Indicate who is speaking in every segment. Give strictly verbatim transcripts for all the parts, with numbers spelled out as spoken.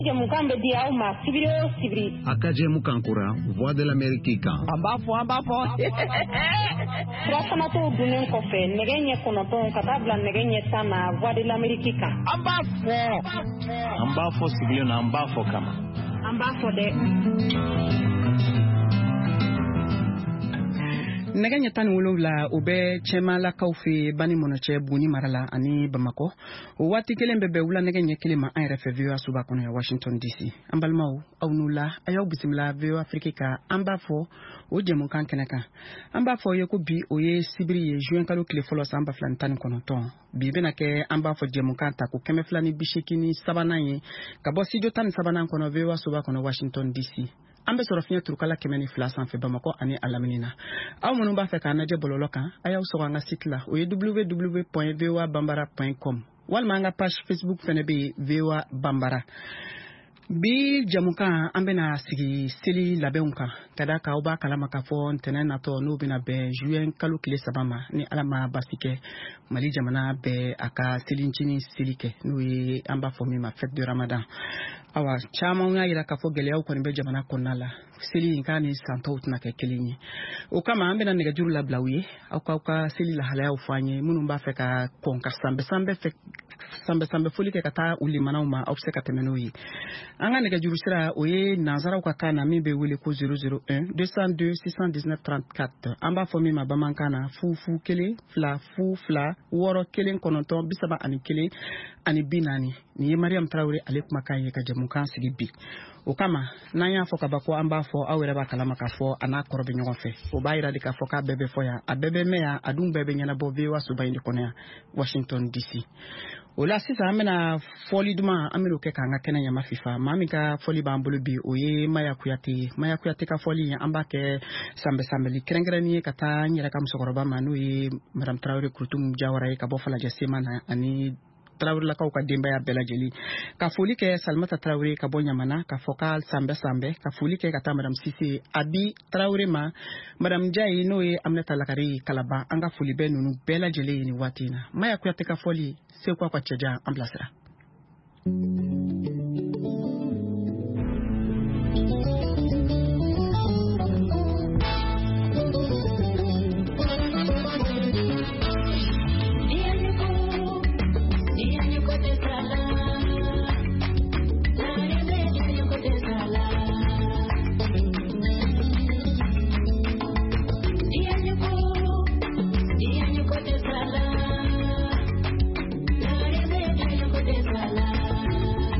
Speaker 1: Mukambe dia uma sibiro sibiri.
Speaker 2: Akaje mukankura voix de l'Amérique.
Speaker 3: Ambafo ambafo.
Speaker 1: Trasamato dunen kofe negenye konoton katabla negenye sana voix de l'Amérique.
Speaker 3: Ambafo.
Speaker 4: Ambafo sibiro na ambafo kama.
Speaker 1: Ambafo de.
Speaker 3: Naganya tan wolowla obe chema la kaufi bani monoche buni marala ani Bamako wati kelembe be wula naganya kelema an refe view asuba kono ya Washington D C ambalmaw awnula ayaw bisimla view Afrika ambafo o jemu kan keneka ambafo yeko bi oye sibiri ye juin kalo kile folo samba flantan kono ton bi bena ke ambafo jemu kan ta ko keme flani bishikini sabana ye kabo sijo tan sabana kono view asuba kono Washington D C ambe sorofnya turkala kemeni flasan fe Bamako ani alaminina aw munun ba fe kana je bololo kan ayaw so nga site la o w w w point v o a bambara point com wal ma nga page Facebook fene be V O A Bambara bi jamuka ambe na sigi seli labeunka kada ka oba kala makafo ntene na to no bina be juin kalu kile sabama ni alama basike mali jamana be aka selinchini selike no yi amba fomi ma fête de Ramadan awa chama nga ira ka fo gele ko ni be jamana konala seli nkani santo tuna ke kelinyi o kama ambe na nega juru la blawi au ka ka seli la hala ya ufanye munu mba fe ka konka sambe sambe fe sambe sambe folike kata ulimana uma obseka temenoyi anga nega juru sira oye nazara ka kana mibe wile ko zero zero un deux cent deux six cent dix-neuf trente-quatre amba fomi ma bamankana fu fu kele fla fu fla woro kelen kononton bisaba ani kele ani binani ni Mariam Traoré ale kuma kan ye ka jamukan sigi bi o kama nanya fo ka bako amba fo awere ba kala maka fo ana korobe nyogon fe o bayira de ka fo ka bebe fo ya abebe me ya adun bebe nyana bo V O A suba indi konya Washington D C o la sisa amena foli duma amelo ke kanga Kenya ma FIFA mami ka foli ba mbulu bi o ye maya kuyati maya kuyati ka foli ya amba ke sambe sambe li krengreni kata nyira kam sokoroba manu ye Madame Traoré Kouroum Diawara ka bo fala jasema na ani Traoré la ka demba ya bela jeli ka foli ke Salmata Traoré ka bonya mana ka fokal sambe sambe ka foli ke kata Madame Sisi Abi Traoré ma Madame Jai no ye amnata lakari kalaba anga foli be nunu bela jeli ni watina maya kuyati ka foli se kwa kwa cheja amblasra
Speaker 5: Sala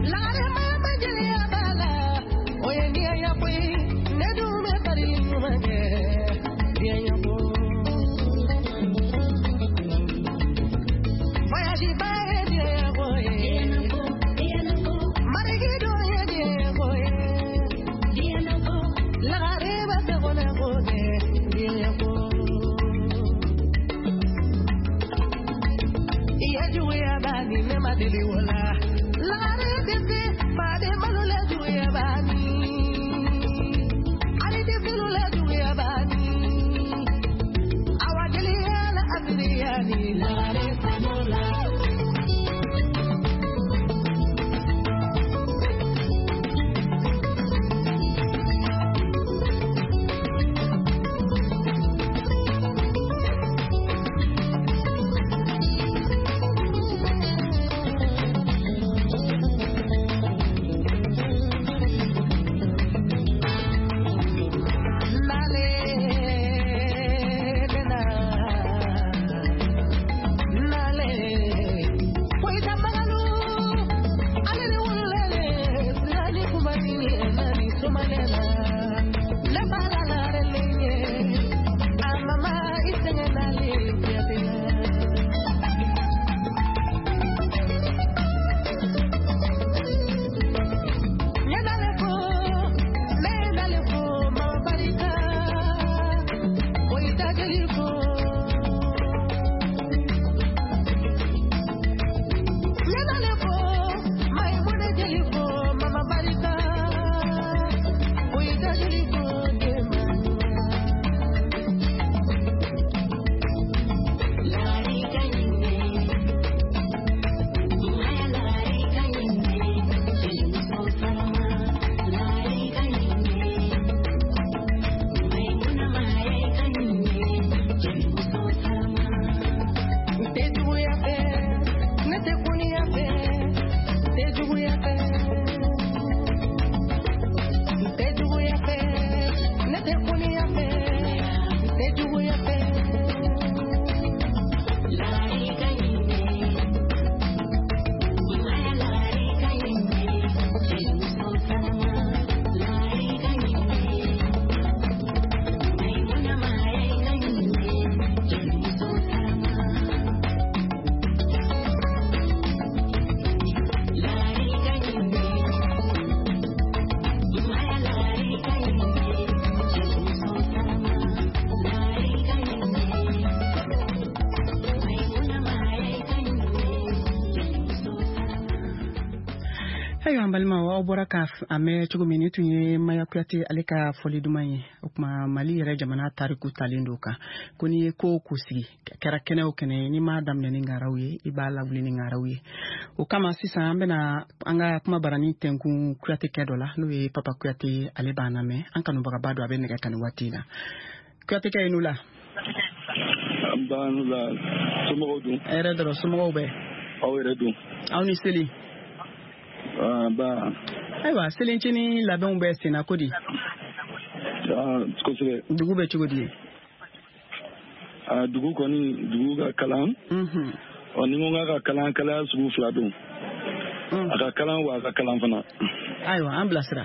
Speaker 3: Balma wa bora ka ame chugo minutu ye maya kuyate aleka foli dumaye ukma mali yere jamana tariku talindoka kuni ko kusi kera kene o kene ni madam ne ngarawiye ibala wuli ni ngarawiye o kama sisa ambe na anga kuma barani tenku kuyate kedola no e papa kuyate ale bana me anka no bagabado abe ne kan watina kuyate kay nula
Speaker 5: banula sumo du
Speaker 3: ere do sumo be
Speaker 5: awere du
Speaker 3: awni seli
Speaker 5: ah ba
Speaker 3: aywa selinchini labon be sina kodi
Speaker 5: ah skosere
Speaker 3: dugu be chugodi
Speaker 5: ah dugu koni dugu ga kalan
Speaker 3: mhm
Speaker 5: oni ngonga ga kalan kala subu fladu aka kalan wa aka kalan fana
Speaker 3: aywa amblasra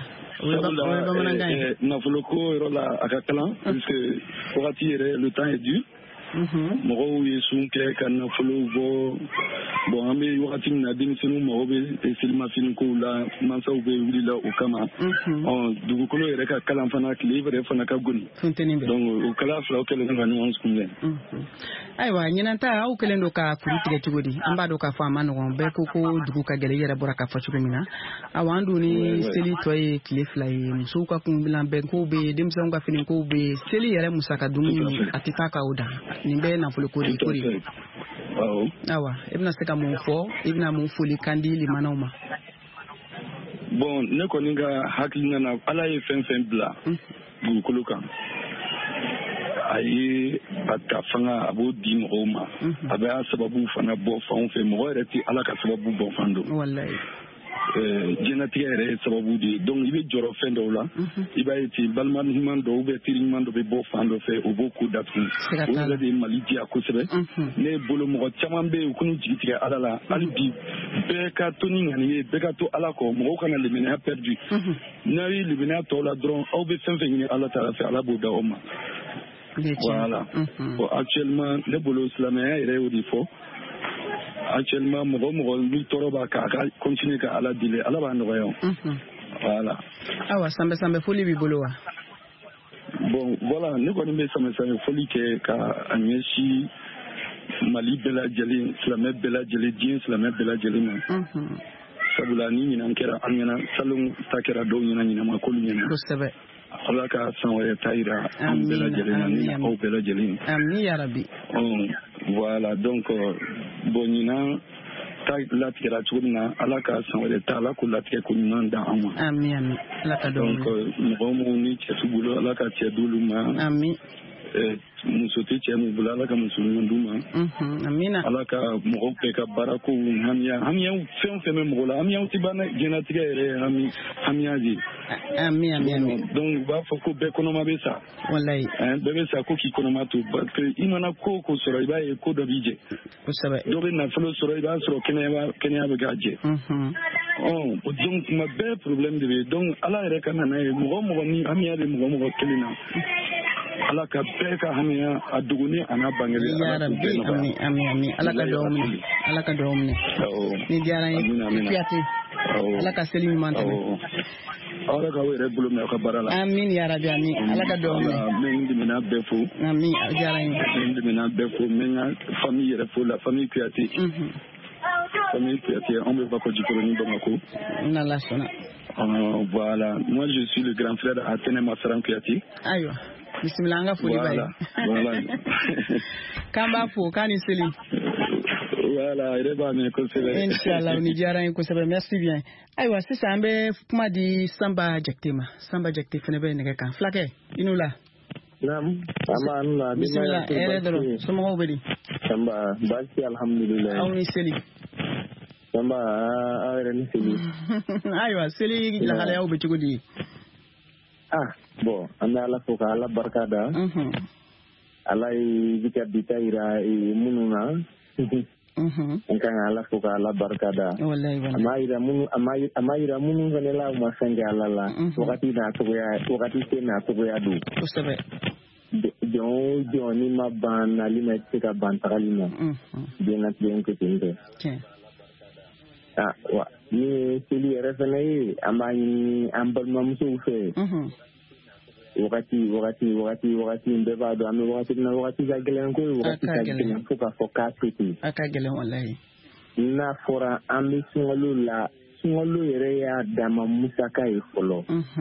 Speaker 5: na fuloko rola aka kalan puisque wakati yere le temps est dur mhm mo yesu ke kana fulo bon ambe wakati na dimisenu mo be silma fin ko la mansa ube wuli la o kama on dugu kolo yere ka kalan fana livre fana ka guni donc o kala fla o kele ngani on skumle
Speaker 3: aywa nyinanta au kele ndo ka kuritige tugodi amba do ka fama no be ko ko dugu ka gele yere bora ka fachugo mina awandu ni seli toy klifla yi musu ka kumbila be ko be dimsa nga fin ko be seli yere musaka dumi atitaka oda nimbe na fulo kuri kuri
Speaker 5: oh
Speaker 3: awa ibna seka mo fo ibna mo fuli kandi limana uma
Speaker 5: bon ne ko ninga haklinga na ala ye fen fen bla bu kuluka ayi ata fanga abo di mo ma aba sababu fana bo fa on fe mo reti ala ka sababu bo fando
Speaker 3: wallahi
Speaker 5: euh jenati ere sababu di donc ibe joro fendo la iba eti balman human do be tiriman do be bo fando fe o boku datu o de maliti akosebe ne bolo mo chama be kunu jigiti ala la albi be ka toni ngani be ka to ala ko mo kana le mena perdu na wi le mena to la dron o be fen fen ni ala ta fa ala boda o ma voilà bon actuellement le bolo islamien ere o di fo actuellement mo mo ni toroba ka continue ka ala dile ala ba no yo voilà
Speaker 3: awa sambe sambe foli bi bolowa
Speaker 5: bon voilà ni ko ni be sambe sambe foli ke ka anyeshi mali bela jeli islamé bela jeli din islamé bela jeli na mhm sabula ni ni nankera anyana salum takera do ni na ma ko ni na
Speaker 3: sebe
Speaker 5: ala ka sanwe taira am bela jeli na ni o bela jeli
Speaker 3: amin ya rabbi
Speaker 5: oh voilà donc bonina ta la tira tuna ala ka sanwe ta la ko la tira ko nanda amma
Speaker 3: amin amin ala ka do
Speaker 5: donc mo mo ni chetubulo ala ka cheduluma
Speaker 3: amin
Speaker 5: eh musote chemu bulala ka musulman duma
Speaker 3: mhm amina
Speaker 5: ala ka mo pe ka barako hamia hamia fen fen mo la hamia tibana genetique ere hami hamia ji
Speaker 3: amin amin
Speaker 5: donc ba fo ko be kono mabe sa
Speaker 3: wallahi
Speaker 5: hein bebe sa ko ki kono mato parce que imana ko ko soro iba e ko do bije
Speaker 3: ko sabe
Speaker 5: do be na flo soro iba soro kene ba kene ba gaje
Speaker 3: mhm
Speaker 5: oh donc ma be problème de donc ala ere kana na mo mo ni hamia de mo mo kelina ala ka bɛɛ ka hamiya a duguni ana bangeli
Speaker 3: ya rabbi amin amin amin ala ka do mun ala ka do mun ni jara yi fiati ala ka seli mi mantane
Speaker 5: ala ka were bulu me ka barala
Speaker 3: amin ya rabbi amin ala ka do mun
Speaker 5: men ndi mina befo
Speaker 3: amin jara yi
Speaker 5: men ndi mina befo men famille refo la famille fiati mhm famille fiati on me va ko jikoro ni bamako
Speaker 3: na la sona
Speaker 5: voilà moi je suis le grand frère Atene Masaran Kuyati
Speaker 3: ayo bismillah nga foli bay
Speaker 5: voilà
Speaker 3: kamba fo kani seli
Speaker 5: voilà ire ba me ko sele
Speaker 3: inshallah ni jara ko sebe merci bien aywa c'est ça ambe kuma di samba jaktema samba jakte fene be ne kan flake inula
Speaker 6: nam aman na
Speaker 3: bismillah ere dolo somo ko bedi
Speaker 6: samba baki alhamdulillah
Speaker 3: awni seli
Speaker 6: samba awere ni seli
Speaker 3: aywa seli la hala yaw be tugudi
Speaker 6: ah bon anda ala foka ala barkada
Speaker 3: mhm
Speaker 6: ala jika ditaira mununa
Speaker 3: mhm
Speaker 6: engkang ala foka ala barkada
Speaker 3: wallahi wallahi
Speaker 6: amaira munu amaira amaira munu vanela masanga ala la wakati na to ya wakati tena to ya du
Speaker 3: usabe
Speaker 6: don don ni maban ali na tika bantakalina mhm bien bien ko tinde ah wa ni sili refenai amani ambal mamsu fe
Speaker 3: mhm
Speaker 6: wakati wakati wakati wakati mbeba do ame wakati na wakati za gelen ko wakati za gelen fuka foka titi
Speaker 3: aka gelen wallahi
Speaker 6: na fora ambi sungalo la sunkalo yɛrɛ y'a dama musaka ye fɔlɔ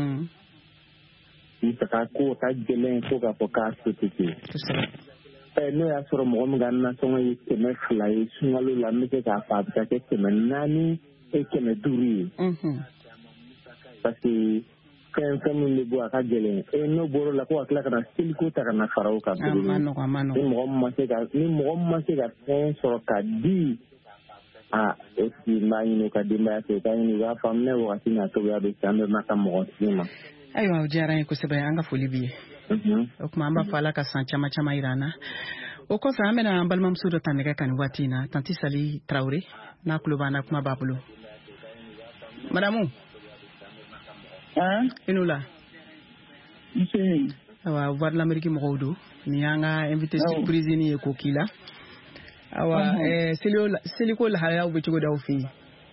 Speaker 6: musaka ko ka gɛlɛn fo k'a fɔ k'a se tɛ kɛ n'o y'a sɔrɔ mɔgɔ min ka nasɔngɔ ye kɛmɛ fila ye sunkalo la n bɛ se k'a fɔ a bɛ ka kɛ kɛmɛ naani e kɛmɛ duuru ye parce que fɛn fɛn min bɛ bɔ a ka gɛlɛn e n'o bɔra la ko a tila ka na seliko ta ka na fara o kan ni mɔgɔ ma se ka ni mɔgɔ ma se ka fɛn sɔrɔ ka di a o tigi n b'a ɲini ka denbaya fɛ k'a ɲini u b'a faamu ne wagati n'a togoya bɛ se an bɛ ma ka mɔgɔ sigi ma.
Speaker 3: Ayiwa o diyara n ye kosɛbɛ an ka foli b'i ye o tuma an b'a fɔ ala ka san caman caman jira an na o kɔfɛ an bɛna an balimamuso dɔ ta nɛgɛ kan nin waati in na tanti Sali Tarawele n'a tulo b'an na kuma b'a bolo madamu i n'u la awa voix de l'Amérique mɔgɔw don nin y'an ka invité surprise ye k'o k'i la awa seliko lahalayaw bɛ cogo d'aw fɛ yen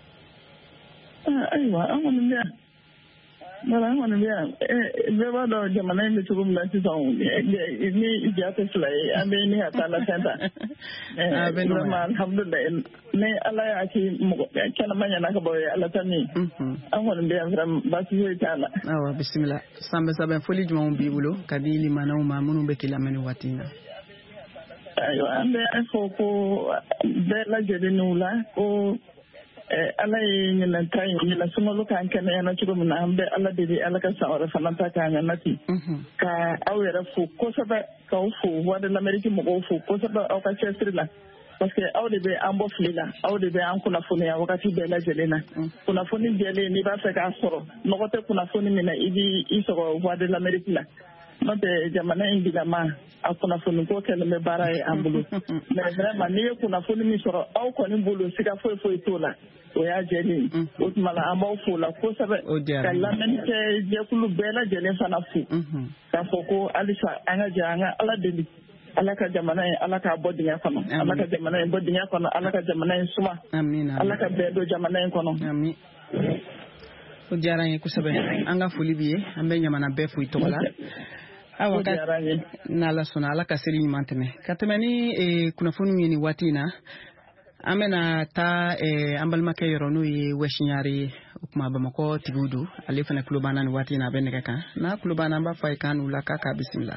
Speaker 7: ayiwa an kɔni bɛ yan Voilà, on est bien. Je vois dans le jamana in bɛ cogo min na sisan ni ja tɛ fila ye an bɛ ni ka taa la fɛn ta vraiment alhamdulilayi ni ala y'a kɛ mɔgɔ kɛnɛma ɲɛna ka bɔ ye ala ta min an kɔni bɛ yan vraiment baasi foyi t'a la.
Speaker 3: Awɔ bisimila sanbɛ sanbɛ foli jumɛnw b'i bolo ka di limanaw ma minnu bɛ k'i lamɛn nin waati in na.
Speaker 7: Ayiwa an bɛ an fɔ ko bɛɛ lajɛlen n'u la ko ala ye ɲinan ta ye ɲinan sunkalo k'an kɛnɛyana cogo min na an bɛ ala deli ala ka san wɛrɛ fana ta k'an ɲana ten ka aw yɛrɛ fo kosɛbɛ k'aw fo voix de l'Amérique mɔgɔw fo kosɛbɛ aw ka cɛsiri la parce que aw de bɛ an bɔ fili la aw de bɛ an kunnafoniya wagati bɛɛ lajɛlen na kunnafoni jɛlen n'i b'a fɛ k'a sɔrɔ mɔgɔ tɛ kunnafoni min na i b'i i sɔrɔ voix de l'Amérique la n'o tɛ jamana in bilama a kunnafoni ko kɛlen bɛ baara ye an bolo mais vraiment n'i ye kunnafoni min sɔrɔ aw kɔni bolo siga foyi foyi t'o la o y'a jɛlen o tuma la an b'aw fo la kosɛbɛ ka lamɛnni kɛ jɛkulu bɛɛ lajɛlen fana fo k'a fɔ ko halisa an ka jɛ an ka ala deli ala ka jamana in ala k'a bɔ dingɛ kɔnɔ ala ka jamana in bɔ dingɛ kɔnɔ ala ka jamana in suma ala ka bɛɛ don jamana in kɔnɔ.
Speaker 3: O diyara n ye kosɛbɛ an ka foli b'i ye an bɛ ɲamana bɛɛ fo i tɔgɔ la. Awa n'ala sɔnna ala ka seli ɲuman tɛmɛ ka tɛmɛ ni kunnafoniw ye nin waati in na an bɛna taa an balimakɛ yɔrɔ n'o ye Wɛsiɲare o tuma Bamakɔ tigiw don ale fana tulo b'an na nin waati in na a bɛ nɛgɛ kan n'a tulo b'an na an b'a fɔ a ye kan n'u la k'a k'a bisimila.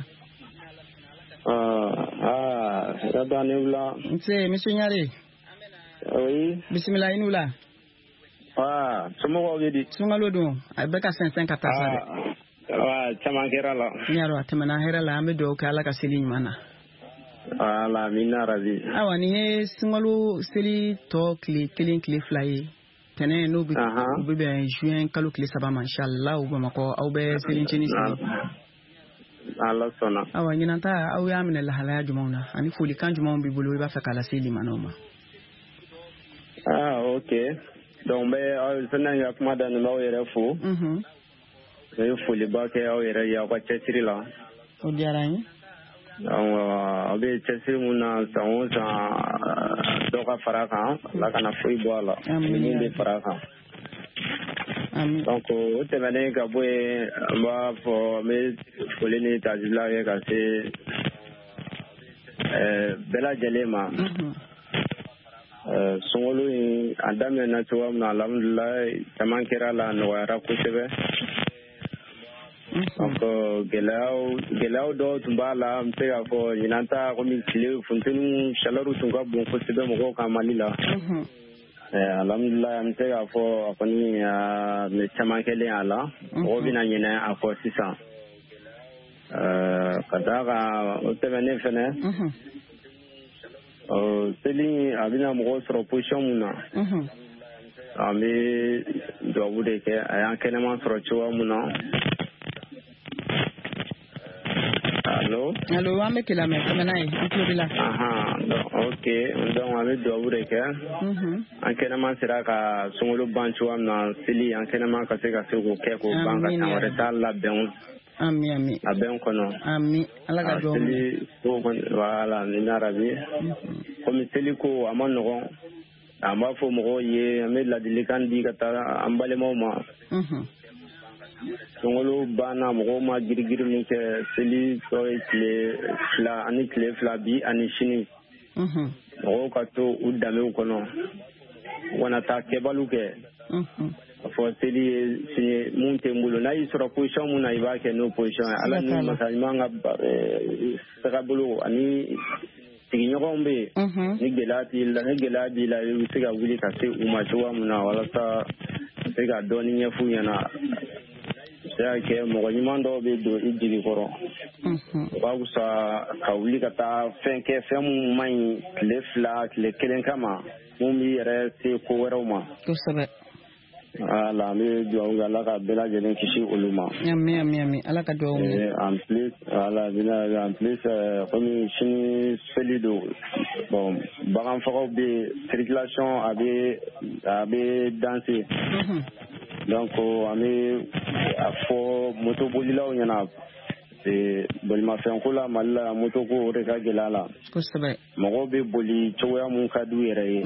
Speaker 3: Nse monsieur Ɲare.
Speaker 6: Oui.
Speaker 3: Bisimila i n'u la.
Speaker 6: Aa somɔgɔw bɛ di.
Speaker 3: Sunkalo don a bɛ ka sɛnsɛn ka taa sa dɛ.
Speaker 6: Wa caman kɛra la.
Speaker 3: N y'a dɔn a tɛmɛna hɛrɛ la an bɛ dugawu kɛ ala ka seli ɲuman na.
Speaker 6: Ala amina rabi.
Speaker 3: Awa nin ye sunkalo seli tɔ tile kelen tile fila ye tɛnɛn n'o bɛ u bɛ bɛn juin kalo tile saba ma inshallah u Bamakɔ aw bɛ selinceni seli.
Speaker 6: Ala sɔnna.
Speaker 3: Awa ɲinan ta aw y'a minɛ lahalaya jumɛnw na ani folikan jumɛnw b'i bolo i b'a fɛ k'a lase limanaw ma.
Speaker 6: Ah ok donc n bɛ aw fana ka kuma daminɛ aw yɛrɛ fo. N bɛ foliba kɛ aw yɛrɛ ye aw ka cɛsiri la.
Speaker 3: O diyara n ye.
Speaker 6: aw bɛ cɛsiri mun na san o san dɔ ka fara kan ala kana foyi bɔ a la min bɛ fara kan. Donc o tɛmɛnen ka bɔ yen an b'a fɔ an bɛ foli ni tajibila kɛ ka se bɛɛ lajɛlen ma. Sunkalo in a daminɛna cogoya min na alhamdulilayi caman kɛra la nɔgɔyara kosɛbɛ. Donc gɛlɛyaw gɛlɛyaw dɔw tun b'a la n bɛ se k'a fɔ ɲinan ta komi tile funteni chaleur tun ka bon kosɛbɛ mɔgɔw kan Mali la. Alhamdulilayi an bɛ se k'a fɔ a kɔni a bɛ caman kɛlen a la mɔgɔw bɛna ɲinɛ a kɔ sisan. Ka d'a kan o tɛmɛnen fɛnɛ seli a bɛna mɔgɔw sɔrɔ position mun na an bɛ dugawu de kɛ a y'an kɛnɛma sɔrɔ cogoya mun na. Allo
Speaker 3: allo an bɛ k'i lamɛn tɛmɛna ye an tulo b'i la.
Speaker 6: Ok donc an bɛ dugawu de kɛ an kɛnɛma sera ka sunkalo ban cogoya min na seli an kɛnɛma ka se ka se k'o kɛ k'o ban ka san wɛrɛ ta labɛn.
Speaker 3: Ami ami.
Speaker 6: A bɛ n kɔnɔ.
Speaker 3: Ami ala ka jɔ.
Speaker 6: Seli ko kɔni voilà ni arabi. Komi seli ko a ma nɔgɔn an b'a fɔ mɔgɔw ye an bɛ ladilikan di ka taa an balimaw ma. Sunkalo banna mɔgɔw ma girigiri min kɛ seli tɔ ye tile fila ani tile fila bi ani sini. Mɔgɔw ka to u danbew kɔnɔ u kana taa kɛbaliw kɛ. fo seli si mun tembulu na isura position mun na iba ke no position ala ni masalima nga sagabulu ani tiginyogo mbe ni gelati la ni gelati la usiga wuli ka se umachuwa muna wala sa sega doni nyefu yana ya ke mo nyimando be do ijiri koro ba gusa ka wuli ka ta fenke femu mai le flat le kelen kama mumi yere se ko weroma
Speaker 3: ko sabe
Speaker 6: ala me do ala ka bela jelen kishi uluma
Speaker 3: ami ami ami ala ka do
Speaker 6: eh en plus ala bina en plus comme chini solido bon bagan fako be circulation abe abe danser donc ami afo moto bolila onyana e bolima fen kula malla moto ko reka gelala
Speaker 3: ko sabe
Speaker 6: mo be boli choya mun kadu yere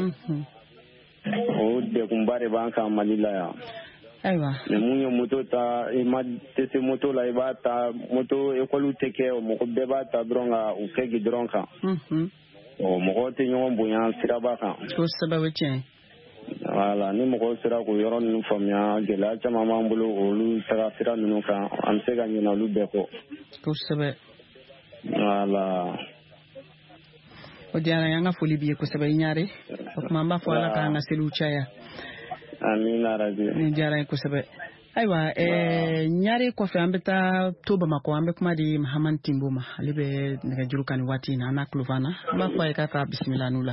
Speaker 6: o de kumbare banka malila ya
Speaker 3: aiwa
Speaker 6: ne munyo moto ta e ma tese moto la iba ta moto e kolu teke o mo be ba ta dronga u kegi dronka
Speaker 3: mhm
Speaker 6: o mo ko te nyom bunya siraba kan
Speaker 3: ko sabe chen
Speaker 6: wala ni mo ko sira ko yoron nu famya gela chama mambulo olu sira sira nu kan am se ga nyina lu be ko
Speaker 3: ko sabe
Speaker 6: wala
Speaker 3: o diara yanga foli biye ko sabe nyaare ko mamba fo ala ka nga selu chaya
Speaker 6: amina rabi
Speaker 3: ni diara ko sabe aiwa eh nyaare ko fe ambeta to ba mako ambe kuma di Muhammad Timboma alibe daga jurukani wati na na kluvana ba ko ay ka ka bismillah nula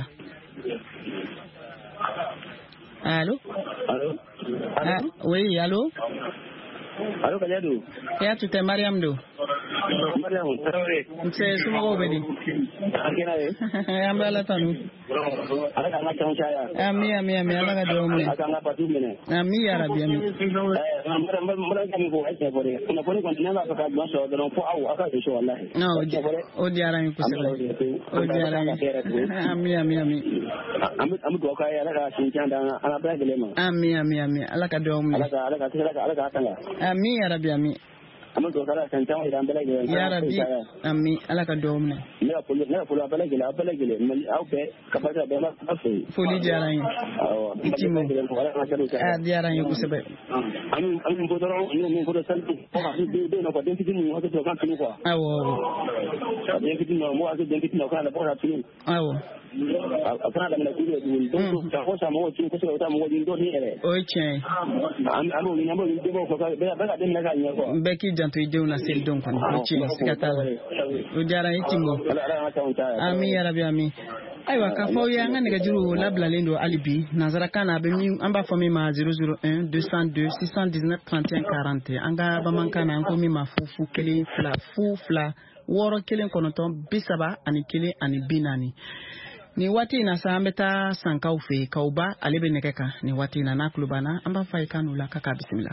Speaker 3: allô
Speaker 6: allô
Speaker 3: ah, oui allô
Speaker 6: allô kanyadu
Speaker 3: ya tute Mariam do
Speaker 6: Mariam tawre
Speaker 3: nse suma go bedi
Speaker 6: akina e
Speaker 3: ambe ala tanu
Speaker 6: ala ka ngata chaya
Speaker 3: ami ami ami ala ka do mne
Speaker 6: aka ngapa tu mene
Speaker 3: ami ya rabbi ami
Speaker 6: eh mara mara kami ko ai bore kuna bore ko nana ka do so do ko awu aka do so wallahi
Speaker 3: no o diara mi kusebe o diara mi ami ami ami
Speaker 6: ami ami do ka ala ka sinjanda ala ba gele ma
Speaker 3: ami ami ami ala ka do mne
Speaker 6: ala ka ala ka ala ka tanga
Speaker 3: ami ya rabbi ami
Speaker 6: amma to kala kan tawo idan bala gele
Speaker 3: ya rabbi ami ala ka do mne
Speaker 6: ne ko ne ko bala gele bala gele mal au be ka ba be ma fa
Speaker 3: foli diara yi
Speaker 6: aw
Speaker 3: itimo a diara yi kusebe
Speaker 6: ami ami ko doro ni ni ko do san ko ha bi be no ko den kiti ni ko to kan tinu ko
Speaker 3: awo
Speaker 6: den kiti no mo aso den kiti no kana ko ha tinu
Speaker 3: awo
Speaker 6: apana da na kuja du don ta ko sa mo tinu ko so ta mo din do ni ere
Speaker 3: o chen
Speaker 6: ami ami ni mo ni do ko ka be ba den na ka ni ko
Speaker 3: beki janto ide una sel don kan o chen sikata o diara itimo ami ya rabbi ami aiwa ka fo ya ngane ga juru labla lendo alibi nazara kana be mi amba fo mi ma zero zero un deux cent deux six cent dix-neuf trente et un quarante anga ba man kana ko mi ma fufu kele fla fu fla woro kelen konoton bisaba ani kele ani binani ni wati na sambeta sankaw fe kauba alebe nekeka ni wati na naklubana amba fay kanula kaka bismillah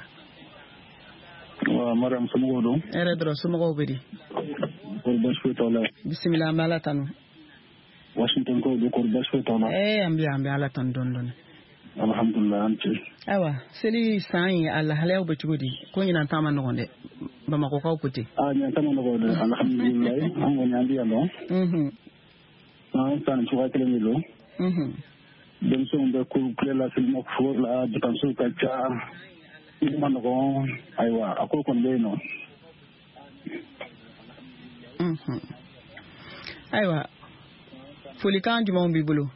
Speaker 5: wa maram sumo do
Speaker 3: ere dro sumo bedi
Speaker 5: ko basfu tola
Speaker 3: bismillah mala tanu
Speaker 5: Washington ko do ko basfu tola
Speaker 3: eh ambi ambi ala tan don don
Speaker 5: alhamdulillah anti
Speaker 3: awa seli sai Allah halaw be tugudi ko nyina tama no gonde ba mako kaw puti
Speaker 5: ah nyina tama no gonde alhamdulillah an woni andi alo
Speaker 3: mhm
Speaker 5: ah tan chuwa kele milo
Speaker 3: mhm
Speaker 5: dem so be ko klela film ko la de kan so ka cha man ko aywa akol kon be no
Speaker 3: mhm aywa fulikan juma mbi bulu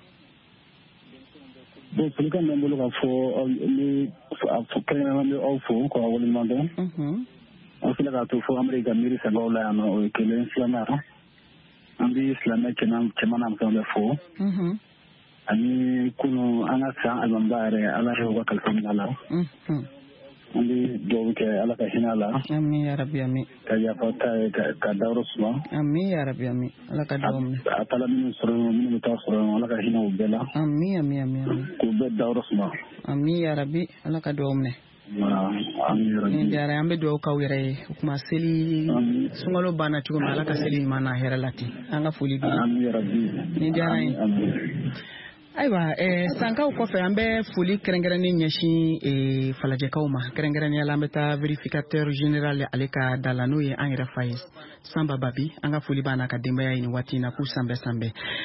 Speaker 5: bo fulikan mbi bulu ka fo ni fo kena mbi o fo ko woni mando
Speaker 3: mhm
Speaker 5: o fila ka to fo america miri sa gola no o kelen islamara ambi islamic kenan kemana mtambe fo
Speaker 3: mhm
Speaker 5: ani kuno anasa albambare ala yo kalfam ala
Speaker 3: mhm
Speaker 5: Andi do ke ala ka hinala
Speaker 3: amin ya rabbi amin
Speaker 5: ka ya fata ka dawro suma
Speaker 3: amin ya rabbi amin ala ka dawm
Speaker 5: atala min suru min mutasuru ala ka hinu bela
Speaker 3: amin amin amin
Speaker 5: ko be dawro suma
Speaker 3: amin ya rabbi ala ka dawm ne
Speaker 5: amin ya rabbi
Speaker 3: ni dara ambe do ka wire kuma seli sungalo bana tugo ala ka seli mana heralati anga fuli bi
Speaker 5: amin ya rabbi
Speaker 3: ni dara aiwa eh sankaw ko fe ambe fuli kerengerani nyashi e falaje kawma kerengerani ala meta verificateur général aleka dalano ye angira faiz samba babi anga fuli bana ka demba ya ni wati na ku sambe sambe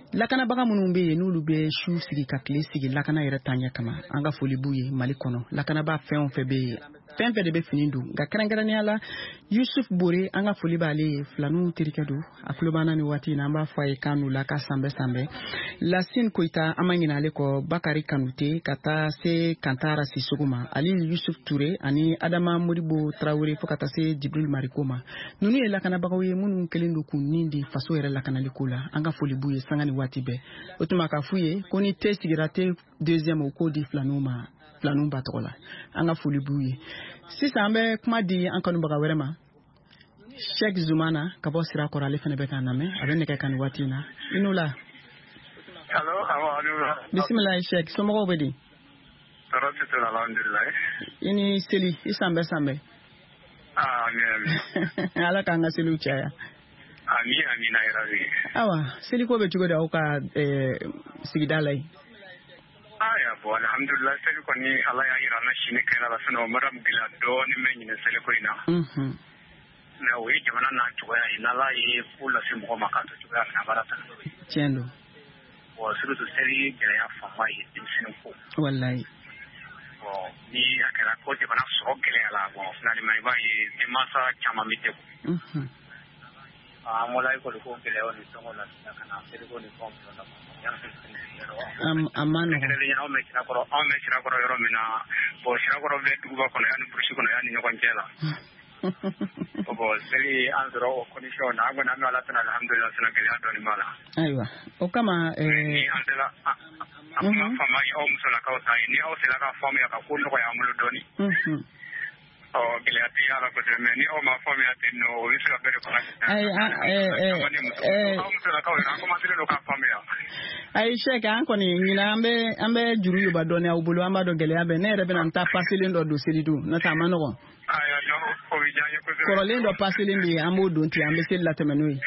Speaker 3: lakana baga munun be n'olu be shu sigi ka kile sigi lakana yɛrɛ tanya kama an ka foli b'u ye Mali kɔnɔ lakana ba fɛn o fɛn be fɛn fɛn de be fini dun nka kɛrɛnkɛrɛnnenya la Yusuf Bore an ka foli b'ale filanu terikɛ don a kulobana ni waati na an b'a fɔ a ye kan n'u la ka sanbɛ sanbɛ Lasine Koita an ma ɲinɛ ale kɔ Bakari Kanute ka taa se Kantara Sissogo ma Ali Yusuf Toure ani Adama Modibo Traoré fo ka taa se Jibril Mariko ma nunu ye lakanabagaw ye minnu kelen don k'u nin di faso yɛrɛ lakanaliko la an ka foli b'u ye sanga ni waati bɛɛ o tuma ka f'u ye ko ni te sigira te deuxième o k'o di filaninw ma filaninw ba tɔgɔ la an ka foli b'u ye sisan an bɛ kuma di an kanubaga wɛrɛ ma Sheikh Zumana ka bɔ Sirakɔrɔ ale fana bɛ k'an lamɛn a bɛ nɛgɛ kan ni waati in na i n'o la
Speaker 8: allo allo
Speaker 3: bisimila Sheikh somɔgɔw bɛ di
Speaker 8: tɔɔrɔ tɛ tɛ alhamdulilayi
Speaker 3: i ni seli i sanbɛ sanbɛ
Speaker 8: ah amin
Speaker 3: ala k'an ka seliw caya
Speaker 8: ami amina yarabi
Speaker 3: awa seli ko bɛ cogo di aw ka sigida la yen
Speaker 8: aya bon alhamdulillah seli kɔni ala y'a yira an na sini kɛra la sinon madame gila dɔɔni bɛ ɲinɛ seli ko in na mɛ o ye jamana n'a cogoya ye n'ala ye ko lase mɔgɔ ma k'a to cogoya min na a b'a ta
Speaker 3: tiɲɛ don
Speaker 8: bon surtout seli gɛlɛya fanba ye denmisɛnnin ko
Speaker 3: wallahi
Speaker 8: bon ni a kɛra ko jamana sɔrɔ gɛlɛya la bon finalement i b'a ye denmansa caman bɛ degun ah mola i ko ko gɛlɛya ni sɔngɔ la ka na seli ko ni fɛnw la
Speaker 3: am amano
Speaker 8: ne le yawo me kira kɔrɔ aw me kira kɔrɔ yɔrɔ min na bon kira kɔrɔ bɛ duguba kɔnɔ yani purusi kɔnɔ yani ɲɔgɔn cɛ la bon seli an sɔrɔ o condition na an kɔni an bɛ ala tana alhamdulillah sina gɛlɛya dɔɔni b'a la
Speaker 3: ayiwa o kama
Speaker 8: ni an tɛ la a kuma fama ye aw musolakaw ta ye ni aw sera ka faamuya ka ko nɔgɔya an bolo dɔɔni ɔ gɛlɛya tɛ ala kosɛbɛ mɛ ni aw ma faamuya ten nɔ o bɛ se ka bɛɛ de faga aw musolakaw yɛrɛ an commencé don k'a faamuya
Speaker 3: ayi Sheikh an kɔni ɲina an bɛ an bɛ juru yuba dɔɔni aw bolo an b'a dɔn gɛlɛya bɛ ne yɛrɛ bɛna n ta paselen dɔ don seli don n'o tɛ a ma nɔgɔn kɔrɔlen dɔ paselen bɛ yen an b'o don ten an bɛ seli latɛmɛ n'o ye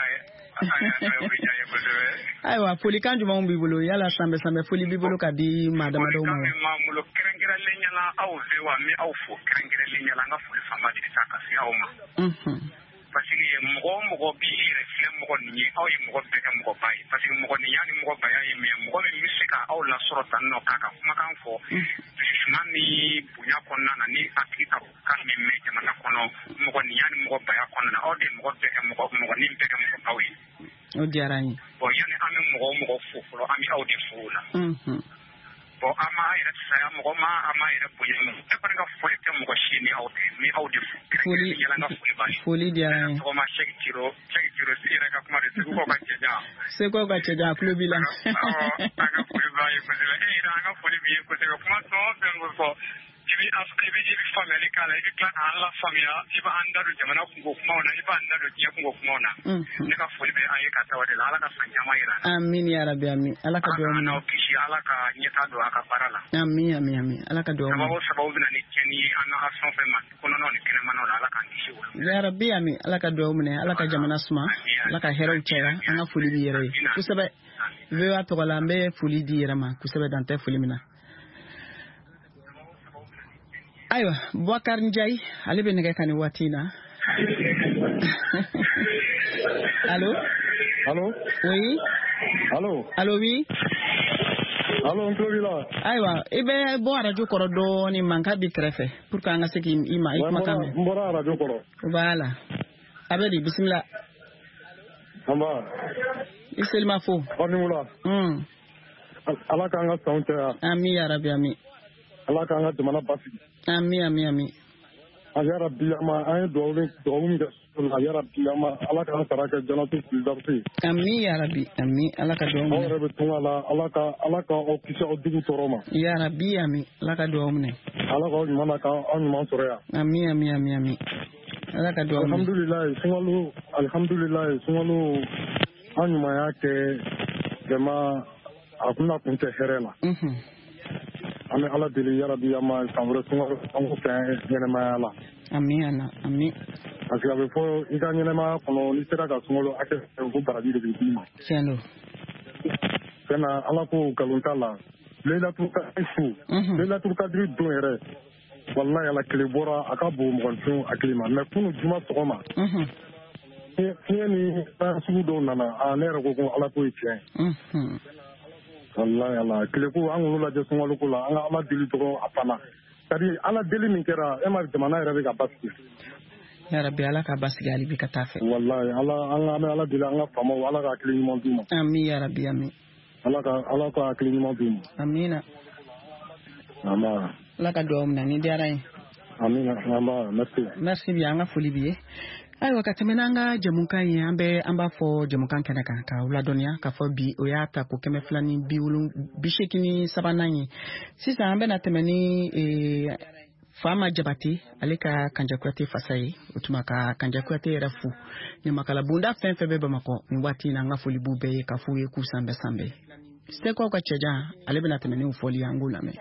Speaker 3: ayiwa folikan jumɛnw b'i bolo yala sanbɛ sanbɛ foli b'i bolo ka di maa damadɔw ma
Speaker 8: wa kɛrɛnkɛrɛnlen ɲɛna aw fɛ wa n bɛ aw fo kɛrɛnkɛrɛnlen ɲɛna an ka foli fanba de bɛ taa ka se aw ma parce que mɔgɔ o mɔgɔ b'i yɛrɛ filɛ mɔgɔ nin ye aw ye mɔgɔ bɛɛ kɛ mɔgɔ ba ye parce que mɔgɔ nin y'a ni mɔgɔ baya ye mais mɔgɔ min bɛ se ka aw lasɔrɔ tan nɔ k'a ka kumakan fɔ suma ni bonya kɔnɔna na ni a tigi ka kan min mɛn jamana kɔnɔ mɔgɔ nin y'a ni mɔgɔ baya kɔnɔna na aw de ye mɔgɔ bɛɛ kɛ mɔgɔ mɔgɔ nin bɛɛ kɛ mɔgɔ baw ye
Speaker 3: o diyara n ye
Speaker 8: bon yani an bɛ mɔgɔ o mɔgɔ fo fɔlɔ an bɛ aw de fo o la bon an ma yɛrɛ saya mɔgɔ ma an ma yɛrɛ bonya ne kɔni ka foli tɛ mɔgɔ si ni aw tɛ ni aw de fo
Speaker 3: foli
Speaker 8: yɛlɛ ka foli b'a ye
Speaker 3: foli diyara n ye
Speaker 8: tɔgɔ ma Sheikh Ciro Sheikh Ciro si yɛrɛ ka kuma de segu kɔ ka cɛ jan
Speaker 3: segu ka cɛ jan a tulo b'i la
Speaker 8: an ka foli b'a ye kosɛbɛ e yɛrɛ an ka foli b'i ye kosɛbɛ kuma fɛn o fɛn ko fɔ i bɛ i bɛ i bɛ faamuyali k'a la i bɛ tila k'an lafaamuya i b'an da don jamana kungo kumaw na i b'an da don diɲɛ kungo kumaw na ne ka foli bɛ an ye ka taa o de la ala ka san caman yira an na
Speaker 3: amin ya rabi amin ala ka dugawu minɛ
Speaker 8: ala ka kisi ala ka ɲɛtaa don a ka baara la
Speaker 3: amin amin amin ala ka dugawu minɛ
Speaker 8: sababu sababu bɛ na ni tiɲɛni ye an ka fɛn o fɛn ma kɔnɔnaw ni kɛnɛmanaw la ala k'an kisi o
Speaker 3: ya rabi amin ala ka dugawu minɛ ala ka jamana suma ala ka hɛrɛw caya an ka foli b'i yɛrɛ ye kosɛbɛ V O A tɔgɔ la an bɛ foli di yɛrɛ ma kosɛbɛ dan tɛ foli min na ayiwa Boubacar Ndiaye ale bɛ nɛgɛ ka ni waati na allo
Speaker 9: allo
Speaker 3: oui
Speaker 9: allo
Speaker 3: allo oui
Speaker 9: allo n tulo b'i la
Speaker 3: ayiwa i bɛ bɔ arajo kɔrɔ dɔɔni mankan b'i kɛrɛfɛ pour que an ka se k'i ma i kumakan mɛn
Speaker 9: n bɔra arajo kɔrɔ
Speaker 3: voilà a bɛ di bisimila
Speaker 9: anba
Speaker 3: i selima fo
Speaker 9: aw ni wula ala k'an ka sanw caya
Speaker 3: amin ya rabi amin
Speaker 9: ala k'an ka jamana basigi
Speaker 3: amin amin amin
Speaker 9: a yarabi ama an ye dugawu dugawu min kɛ a yarabi ama ala k'an sara kɛ janatu firdausi
Speaker 3: amin ya rabi amin ala ka dugawu minɛ
Speaker 9: aw yɛrɛ bɛ tunga la ala ka ala ka aw kisi aw dugu tɔɔrɔ ma
Speaker 3: ya rabi amin ala ka dugawu minɛ
Speaker 9: ala k'aw ɲuman na k'aw ɲuman sɔrɔ yan
Speaker 3: amin amin amin amin ala ka dugawu minɛ
Speaker 9: alhamdulilayi sunkalo alhamdulilayi sunkalo an ɲumanya kɛ jama a kuna kun tɛ hɛrɛ la an bɛ ala deli yarabi ama san wɛrɛ sunkalo an ko fɛn ɲɛnɛmaya la
Speaker 3: amin ana amin
Speaker 9: parce que a bɛ fɔ i ka ɲɛnɛmaya kɔnɔ n'i sera ka sunkalo hakɛ fɛn ko baraji de bɛ d'i ma
Speaker 3: tiɲɛ don
Speaker 9: fɛn na ala ko nkalon t'a la leyilatul kadiri su leyilatul kadiri don yɛrɛ walayi ala kile bɔra a ka bon mɔgɔnfin hakili ma mais kunu juma sɔgɔma fiɲɛ ni fɛn sugu dɔw nana a ne yɛrɛ ko ko ala ko ye tiɲɛ ye wallahi ala tile ko an k'olu lajɛ sunkalo ko la an ka ala deli dɔrɔn a panna c'est-à-dire ala deli min kɛra e ma jamana yɛrɛ bɛ ka basigi
Speaker 3: ya rabbi ala ka basigi hali bi ka taa fɛ
Speaker 9: wallahi ala an ka ala deli an ka faamaw ala ka hakili ɲuman d'u ma
Speaker 3: amin ya rabbi amin
Speaker 9: ala ka ala ka hakili ɲuman d'u ma
Speaker 3: amina
Speaker 9: ama
Speaker 3: ala ka dugawu minɛ ni diyara ye
Speaker 9: amina ama merci
Speaker 3: merci bien an ka foli bi ye ayiwa ka tɛmɛ n'an ka jamukan ye an bɛ an b'a fɔ jamukan kɛnɛ kan ka ladɔnniya k'a fɔ bi o y'a ta ko kɛmɛ fila ni bi wolon bi seegin ni sabanan ye sisan an bɛna tɛmɛ ni Fama Jabate ale ka Kanja Kuyate fasa ye o tuma ka Kanja Kuyate yɛrɛ fu ɲamakala bonda fɛn fɛn bɛ Bamakɔ nin waati in na an ka foli b'u bɛɛ ye ka f'u ye k'u sanbɛ sanbɛ Seko ka cɛjan ale bɛna tɛmɛ ni o fɔli ye an k'o lamɛn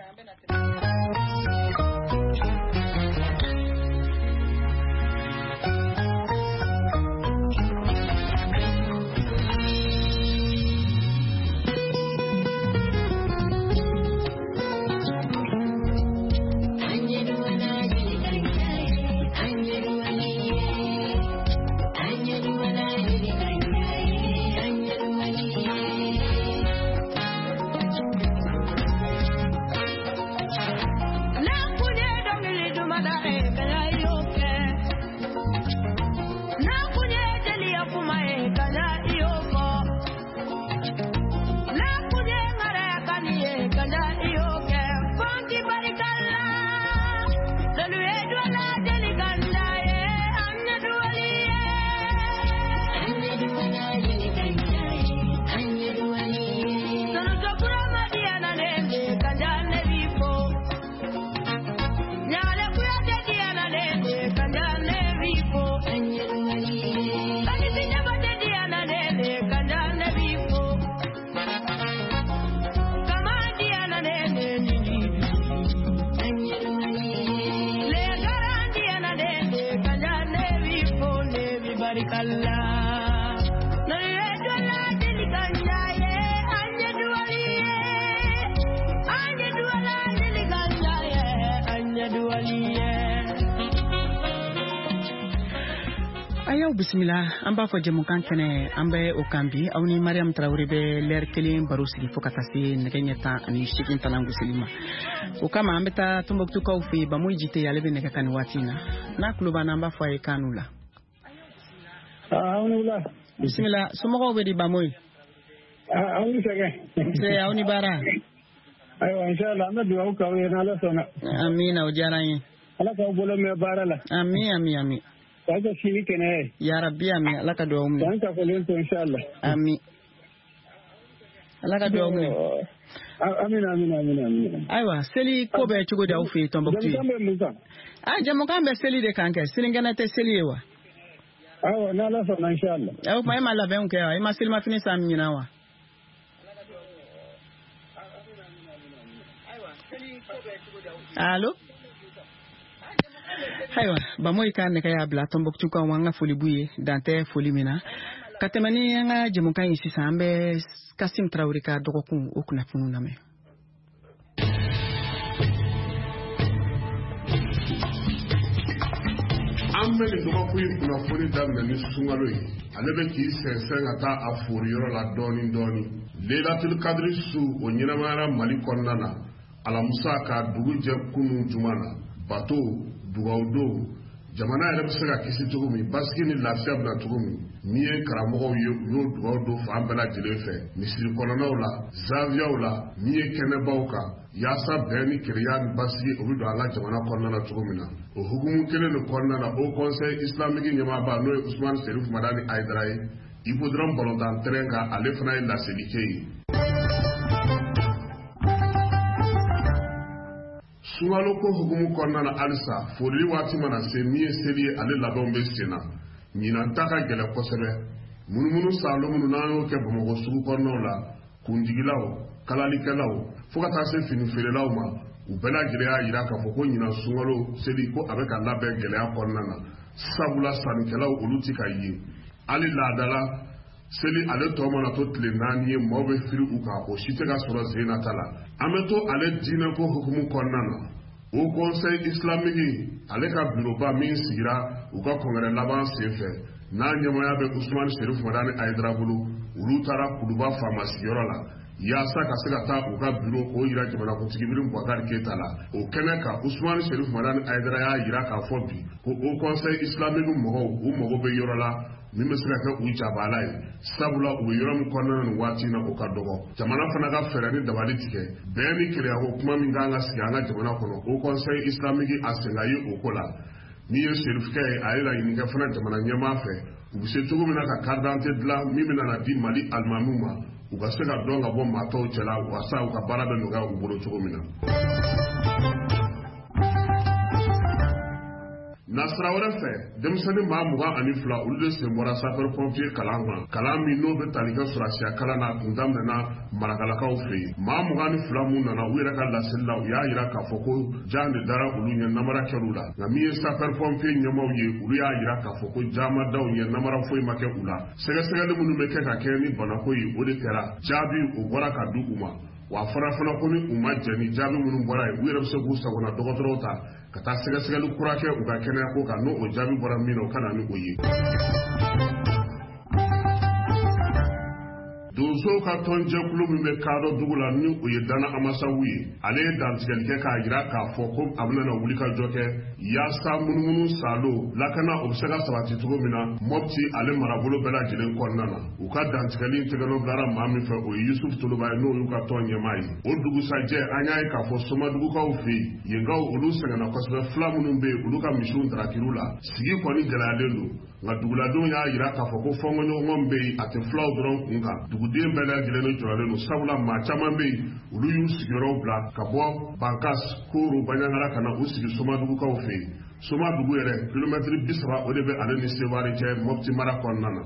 Speaker 3: Bismillah an b'a fɔ jamukan kɛnɛ an bɛ o kan bi aw ni Mariam Tarawele bɛ l'heure kelen baro sigi fo ka taa se nɛgɛ ɲɛ tan ani seegin tɛnɛn gosili ma o kama an bɛ taa Tombouctou fɛ yen Bamoyi Jite ale bɛ nɛgɛ kan nin waati in na n'a tulo b'an na an b'a fɔ a ye kan n'u la
Speaker 10: aw ni wula
Speaker 3: Bismillah somɔgɔw bɛ di Bamoyi
Speaker 10: aw ni sɛgɛn
Speaker 3: se aw ni baara
Speaker 10: ayiwa inshallah an bɛ dugawu k'aw ye n'Ala sɔnna
Speaker 3: amina o diyara n ye
Speaker 10: Ala k'aw bolo mɛn baara la
Speaker 3: amin amin amin
Speaker 10: ka sini kɛnɛ
Speaker 3: ya rabbi amin ala ka dugawu minɛ
Speaker 10: an ka fɔlen to inshallah
Speaker 3: amin ala ka dugawu minɛ
Speaker 10: amin amin amin amin
Speaker 3: ayiwa seli ko bɛ cogo di aw fɛ yen Tombouctou ah jamukan bɛ seli de kan kɛ selinkɛnɛ tɛ seli ye wa
Speaker 10: ayiwa n'Ala sɔnna inshallah
Speaker 3: o tuma e ma labɛnw kɛ wa e ma selimafini san ɲinan wa allo ayiwa Bamoyi ka nɛgɛ y'a bila Tombouctou kan wa an ka foli b'u ye dan tɛ foli min na ka tɛmɛ ni an ka jamukan ye sisan an bɛ Kasim Tarawele ka dɔgɔkun o kunnafoniw lamɛn
Speaker 11: an bɛ nin dɔgɔkun in kunnafoni daminɛ ni sunkalo ye ale bɛ k'i sɛnsɛn ka taa a foriyɔrɔ la dɔɔni dɔɔni Leilatul Kadiri su o ɲɛnamayara Mali kɔnɔna na alamisa ka dugu jɛ kunu juma na bato dugawu don jamana yɛrɛ bɛ se ka kisi cogo min basigi ni lafiya bɛ na cogo min min ye karamɔgɔw ye u y'o dugawu don fan bɛɛ lajɛlen fɛ misiri kɔnɔnaw la zawiyaw la min ye kɛnɛbaw kan yaasa bɛn ni kereya ni basigi o bɛ don an ka jamana kɔnɔna na cogo min na o hukumu kelen de kɔnɔna na Haut Conseil islamique ɲɛmaaba n'o ye Usmane Serif Madani Aidara ye hippodrome ballontan terrain kan ale fana ye laseli kɛ ye sunkalo ko hukumu kɔnɔna na halisa foli waati mana se min ye seli ye ale labɛnw bɛ sen na ɲinan ta ka gɛlɛn kosɛbɛ munumunu salo minnu n'an y'o kɛ Bamakɔ sugu kɔnɔnaw la kundigilaw kalalikɛlaw fo ka taa se fini feerelaw ma u bɛɛ lajɛlen y'a jira k'a fɔ ko ɲinan sunkalo seli ko a bɛ ka labɛn gɛlɛya kɔnɔna na sabula sannikɛlaw olu ti ka ye hali laadala seli ale tɔ mana to tile naani ye maaw bɛ firi u kan o si tɛ ka sɔrɔ sen nata la an bɛ to ale diinɛ ko hukumu kɔnɔna na Haut Conseil islamique ale ka bureauba min sigira u ka kɔngɛrɛ laban senfɛ n'a ɲɛmaya bɛ Usman Sherif Madani Aidara bolo olu taara Kuluba faama sigiyɔrɔ la yaasa ka se ka taa u ka bureau o yira jamanakuntigi Ibrahim Boubacar Keita la o kɛnɛ kan Usman Sherif Madani Aidara y'a yira k'a fɔ bi ko Haut Conseil islamique mɔgɔw u mago bɛ yɔrɔ la min bɛ se ka kɛ u jabala ye sabula u bɛ yɔrɔ min kɔnɔna nin waati na o ka dɔgɔ jamana fana ka fɛɛrɛ ni dabali tigɛ bɛn ni keleyako kuma min kan ka sigi an ka jamana kɔnɔ Haut Conseil islamique a sen ka ye o ko la min ye Serifkɛ ye a ye laɲini kɛ fana jamana ɲɛmaa fɛ u bɛ se cogo min na ka carte d'identité dilan min bɛ na di Mali alimamiw ma u ka se ka dɔn ka bɔ maa tɔw cɛla walasa u ka baara bɛ nɔgɔya u bolo cogo min na. Nasira wɛrɛ fɛ denmisɛnnin maa mugan ani fila olu de sen bɔra sapeur pompier kalan kan kalan min n'o bɛ tali kɛ surasiya kalan na a kun daminɛna Marakalakaw fɛ yen maa mugan ni fila mun nana u yɛrɛ ka laseli la u y'a yira k'a fɔ ko jan de dara olu ɲɛ namara kɛr'u la nka min ye sapeur pompier ɲɛmaw ye olu y'a yira k'a fɔ ko jan ma da u ɲɛ namara foyi ma kɛ u la sɛgɛsɛgɛli minnu bɛ kɛ ka kɛ ni banako ye o de kɛra jaabi o bɔra ka di u ma wa fara fana ko ni u ma jɛ ni jaabi minnu bɔra ye u yɛrɛ bɛ se k'u sagona dɔgɔtɔrɔw ta ka taa sɛgɛsɛgɛli kura kɛ u ka kɛnɛya ko kan n'o o jaabi bɔra min na o ka na ni o ye. Donsow ka tɔnjɛkulu min bɛ Kaadɔ dugu la ni o ye Dana Amasawu ye ale ye dantigɛli kɛ k'a jira k'a fɔ ko a bɛna wuli ka jɔ kɛ yaasa munumunu Salo lakana o bɛ se ka sabati cogo min na Mopti ale marabolo bɛɛ lajɛlen kɔnɔna na u ka dantigɛli in tɛgɛnɔ bilara maa min fɛ o ye Yusuf Toloba ye n'o y'u ka tɔn ɲɛmaa ye o dugusajɛ an y'a ye k'a fɔ Somadugukaw fɛ yen yenkaw olu sɛgɛnna kosɛbɛ fila minnu bɛ yen olu ka misiw darakiriw la sigi kɔni gɛlɛyalen don nka duguladenw y'a yira k'a fɔ ko fɔnkɔɲɔgɔn bɛ yen a tɛ filaw dɔrɔn kun kan duguden bɛɛ lajɛlen de jɔrɔlen don sabula maa caman bɛ yen olu y'u sigiyɔrɔw bila ka bɔ Bankas Koro Baɲangara ka na u sigi Somadugukaw fɛ yen Somadugu yɛrɛ kilomɛtiri bi saba o de bɛ ale ni Seware cɛ Mopti mara kɔnɔna na.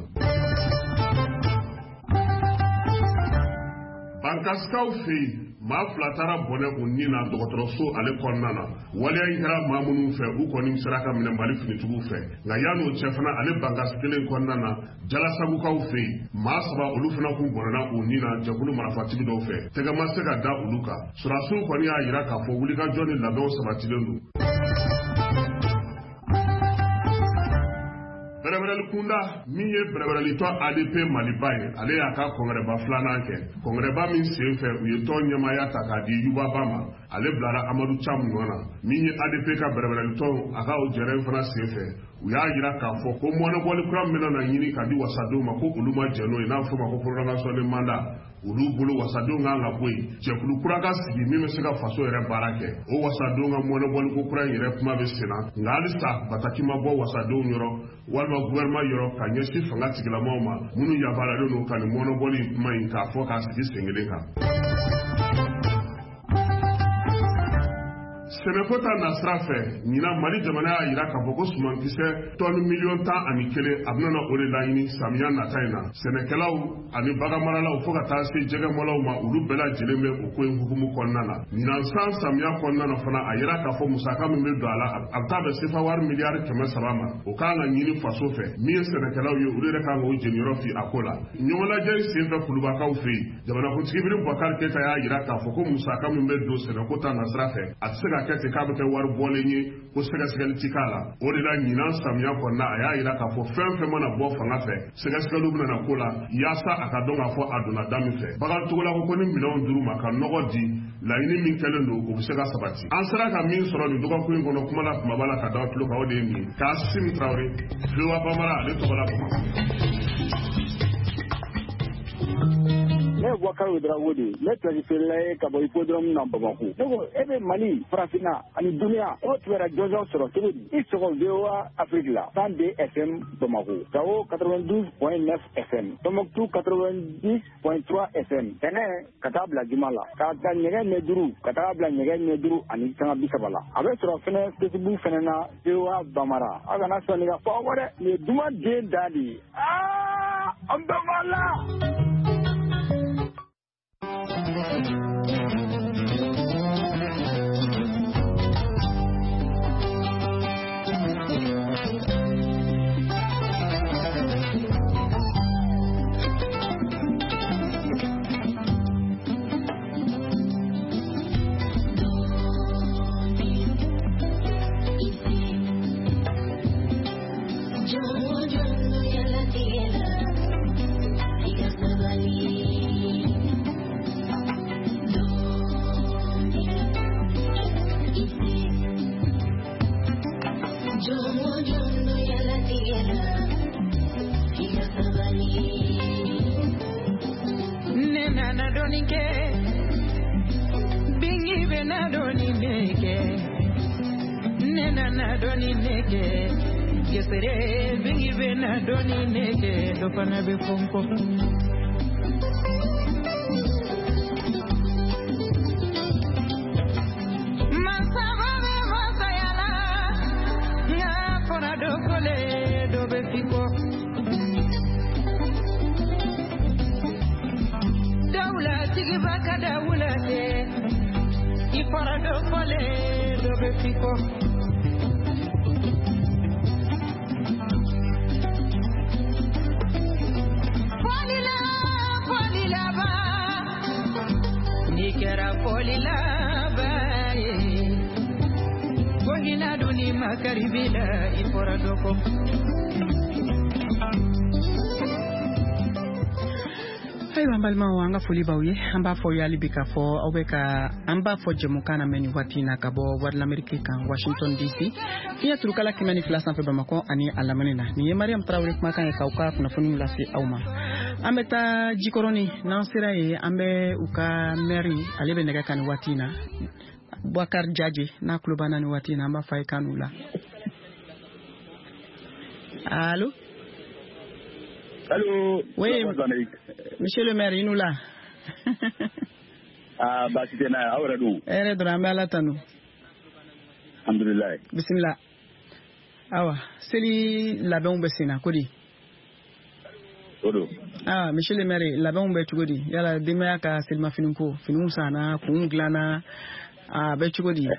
Speaker 11: Bankaskaw fɛ yen maa fila taara bɔnɛ u ni na dɔgɔtɔrɔso ale kɔnɔna na waleya in kɛra maa minnu fɛ u kɔni sera ka minɛ Mali finitigiw fɛ nka yan'o cɛ fana ale Bankas kelen kɔnɔna na Jalasagukaw fɛ yen maa saba olu fana kun bɔnɛna u ni na jɛkulu marifatigi dɔw fɛ tɛgɛ ma se ka da olu kan surasiw kɔni y'a yira k'a fɔ wulikajɔ ni labɛnw sabatilen don. Bɛrɛbɛrɛli kunda min ye bɛrɛbɛrɛlitɔ A D P Maliba ye ale y'a ka kɔngɛrɛba filanan kɛ kɔngɛrɛba min sen fɛ u ye tɔn ɲɛmaaya ta k'a di Yubaba ma ale bilara Amadu Cam nɔ na min ye A D P ka bɛrɛbɛrɛlitɔ a ka o jɛrɛn fana sen fɛ u y'a yira k'a fɔ ko mɔnɛbɔli kura min bɛna na ɲini ka di wasadenw ma ko olu ma jɛ n'o ye n'a fɔ ma ko prolongation de mandat olu bolo wasadenw kan ka bɔ yen jɛkulu kura ka sigi min bɛ se ka faso yɛrɛ baara kɛ o wasadenw ka mɔnɛbɔli ko kura in yɛrɛ kuma bɛ sen na nka halisa bataki ma bɔ wasadenw yɔrɔ walima gouvernement yɔrɔ ka ɲɛsin fanga tigilamaw ma minnu yamaruyalen don ka nin mɔnɛbɔli kuma in k'a fɔ k'a sigi sen kelen kan. Sɛnɛko ta nasira fɛ ɲina Mali jamana y'a yira k'a fɔ ko sumankisɛ tɔni miliyɔn tan ani kelen a bɛna o de laɲini samiya nata in na sɛnɛkɛlaw ani baganmaralaw fo ka taa se jɛgɛmɔlaw ma olu bɛɛ lajɛlen bɛ o ko in hukumu kɔnɔna na ɲinan san samiya kɔnɔna na fana a yira k'a fɔ musaka min bɛ don a la a bɛ taa bɛn sefa wari miliyari kɛmɛ saba ma o kan ka ɲini faso fɛ min ye sɛnɛkɛlaw ye olu yɛrɛ kan k'o jeniyɔrɔ fi a ko la ɲɔgɔnlajɛ in sen fɛ Kulubakaw fɛ yen jamanakuntigi Ibrahim Boubacar Keita y'a yira k'a fɔ ko musaka min bɛ don sɛnɛko ta nasira fɛ a tɛ se ka kɛ ten k'a bɛ kɛ wari bɔlen ye ko sɛgɛsɛgɛli ti k'a la o de la ɲinan samiya kɔnɔna a y'a yira k'a fɔ fɛn fɛn mana bɔ fanga fɛ sɛgɛsɛgɛliw bɛna na ko la yaasa a ka dɔn k'a fɔ a donna da min fɛ bagantogola ko ni minɛnw dir'u ma ka nɔgɔ di laɲini min kɛlen don o bɛ se ka sabati an sera ka min sɔrɔ nin dɔgɔkun in kɔnɔ kuma la kumaba la ka da tulo kan o de ye nin ye Kasim Traoré Filowa Bamara ale tɔgɔ la Bamakɔ.
Speaker 10: Ne ye Boubacar Ouédraogo de ye ne tɛgɛfeerela ye ka bɔ hippodrome na Bamako ne ko e bɛ Mali farafinna ani duniya o tun bɛ jɔnjɔn sɔrɔ cogo di i sɔgɔ V O A Afrique la cent deux F M Bamako Gao quatre-vingt-douze point neuf F M Tombouctou quatre-vingt-dix point trois F M Tɛnɛ ka taa bila Juma la ka taa ɲɛgɛn ɲɛ duuru ka taa bila ɲɛgɛn ɲɛ duuru ani sanga bi saba la a bɛ sɔrɔ fɛnɛ Facebook fɛnɛ na V O A Bamara a kana sɔn nin ka fɔ aw kɔ dɛ nin ye duman den da de ye aa an bɛɛ b'a la.
Speaker 12: Yo, yo, yo, na doni neke gesere bingi bena doni neke do pana be fonko masaba be masayala ya pona do kole do be fiko dawla tigi baka dawla te ifara do kole do be fiko Nikera polila bae Wangina duni makaribila ifora doko
Speaker 3: Ayo ambalma wanga fuli bawye amba fo yali bika fo aweka amba fo jemukana meni watina kabo wad l'Amérique kan Washington D C fiya turukala kimani classe en fe Bamako ani alamanina ni Mariam Traoré makan e kawka kuna fonu lasi awma ameta jikoroni na sira ye ambe uka meri alebe nega kan watina Boubacar Diadji na klubana ni watina amba fay kanula Allô
Speaker 13: Allô
Speaker 3: Oui Monsieur le maire inu la
Speaker 13: Ah ba sitena awra dum
Speaker 3: Ere drama la tanu
Speaker 13: Alhamdulillah
Speaker 3: Bismillah Awa seli labon besina kodi
Speaker 13: Odo
Speaker 3: Ah monsieur le maire labon be tugodi yala demaya ka selma finunko finun sana kun glana ah be tugodi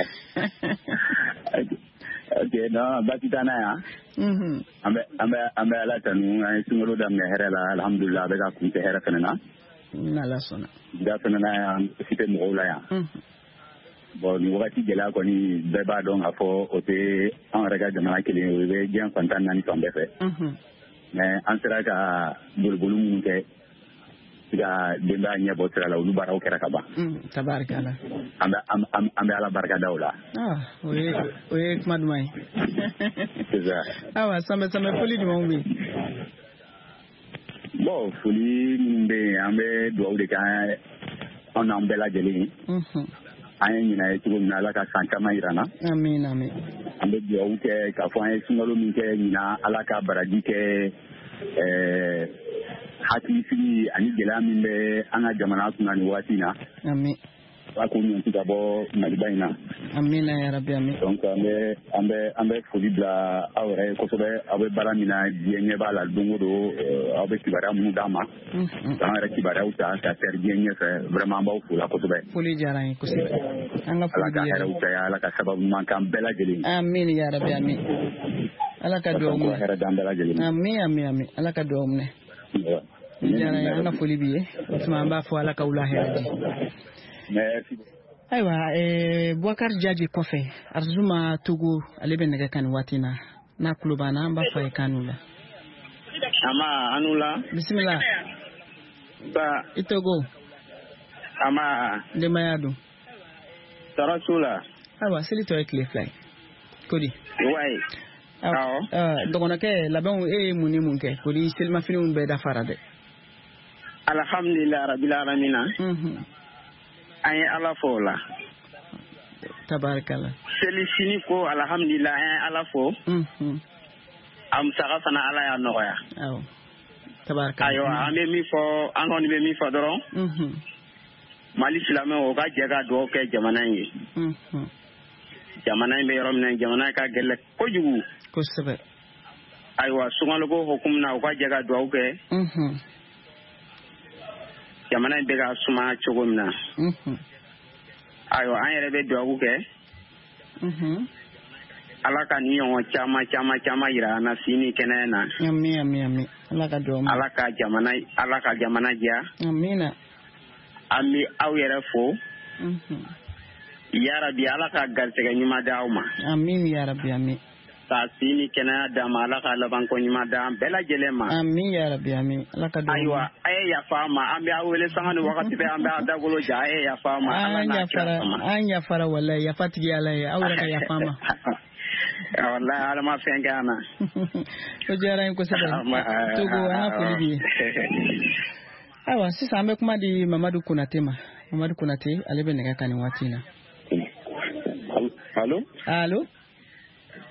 Speaker 13: Okay, no, batitana ya. Mhm. Ambe ambe ambe ala tanu ay sungolo dam ne herela alhamdulillah be ka kunte hera fenana.
Speaker 3: Nala sona.
Speaker 13: Da fenana ya site mo la ya. Mhm. Bon ni wakati gela ko ni be ba don afo ote en rega jamana kele be bien kontan nani tombe fe. Mhm. Mais en sera ka bulbulu mun ke ga demba nya botra la ulu baraw kera kaba.
Speaker 3: Mhm. Tabarakalla.
Speaker 13: Ambe ambe ala barka daula.
Speaker 3: Ah, oui, oui, madmai.
Speaker 13: C'est ça.
Speaker 3: Ah ouais, ça me ça me folie du monde.
Speaker 13: Bon, folie mbe ambe do de ka on ambela jeli. Mhm. Ayen ni na etu na la ka sanka mairana.
Speaker 3: Amin amin.
Speaker 13: Ambe do ke ka fo ay sungalo min ke ni na ala ka baraji ke eh hati fi ani gela min be anga jamana kuna ni watina.
Speaker 3: Amin.
Speaker 13: Ako ni ntika bo malibaina.
Speaker 3: Amina ya rabbi amin.
Speaker 13: Donc ambe ambe ambe foli bla awre ko sobe abe baramina dienye bala dungodo abe kibara mu dama. Mhm. Dans la kibara uta ta ter dienye fe vraiment ba fula ko sobe.
Speaker 3: Foli jaran ko sobe. Anga foli
Speaker 13: ya. Ala ka uta ya ala ka sababu man kam bela jeli.
Speaker 3: Amin ya rabbi amin. Ala ka do mu. Amin amin amin. Ala ka do mu ne. Jaran anga foli biye. Usman ba fo ala ka ula heraji. Merci. Aywa eh Boubacar Diadji kofe arzuma Togo alebe nega kan watina na klubana amba fa kanula
Speaker 14: ama anula
Speaker 3: bismillah
Speaker 14: ba
Speaker 3: itogo
Speaker 14: ama
Speaker 3: de mayadu
Speaker 14: tarasula
Speaker 3: aywa selito ekle fly kodi
Speaker 14: wai
Speaker 3: aw ah dogona ke labon e muni munke kodi selma finu be da farade
Speaker 14: alhamdulillah rabbil alamin mhm ay ala fola
Speaker 3: tabarakallah
Speaker 14: selisini ko alhamdulillah ay ala fo mhm am saka sana ala ya noya
Speaker 3: aw tabarakallah
Speaker 14: ayo ame mi fo angoni be mi fo doron mhm mali silame o ga jega do ke jamana yi mhm jamana be rom ne jamana ka gelle ko jugu
Speaker 3: ko sebe
Speaker 14: aywa sungalo go hukumna o ga jega do ke mhm jamana be ga suma chogomna mhm ayo an yere be do ke mhm ala ka ni on chama chama chama ira na sini kenena
Speaker 3: ami ami ami ala ka do
Speaker 14: ala ka jamana ala ka jamana ja
Speaker 3: amina
Speaker 14: ami aw yere fo
Speaker 3: mhm
Speaker 14: ya rabbi ala ka gartega nyima daawma
Speaker 3: amin ya rabbi amin
Speaker 14: ta sini kenena da mala ka laban ko nyima da bela jelema
Speaker 3: amin ya rabbi amin ala ka do
Speaker 14: aywa ay ya fama ambe awele sangani wakati be ambe adagolo ja ay ya fama ala na
Speaker 3: fara anya fara wallahi ya fatigi ala ya awra ka ya fama
Speaker 14: wallahi ala ma fengana
Speaker 3: to jara ko sabe Togo ana polibi awa sisa ambe kuma di Mamadou Konaté ma Mamadou Konaté alebe nega kani watina
Speaker 13: Allô
Speaker 3: allô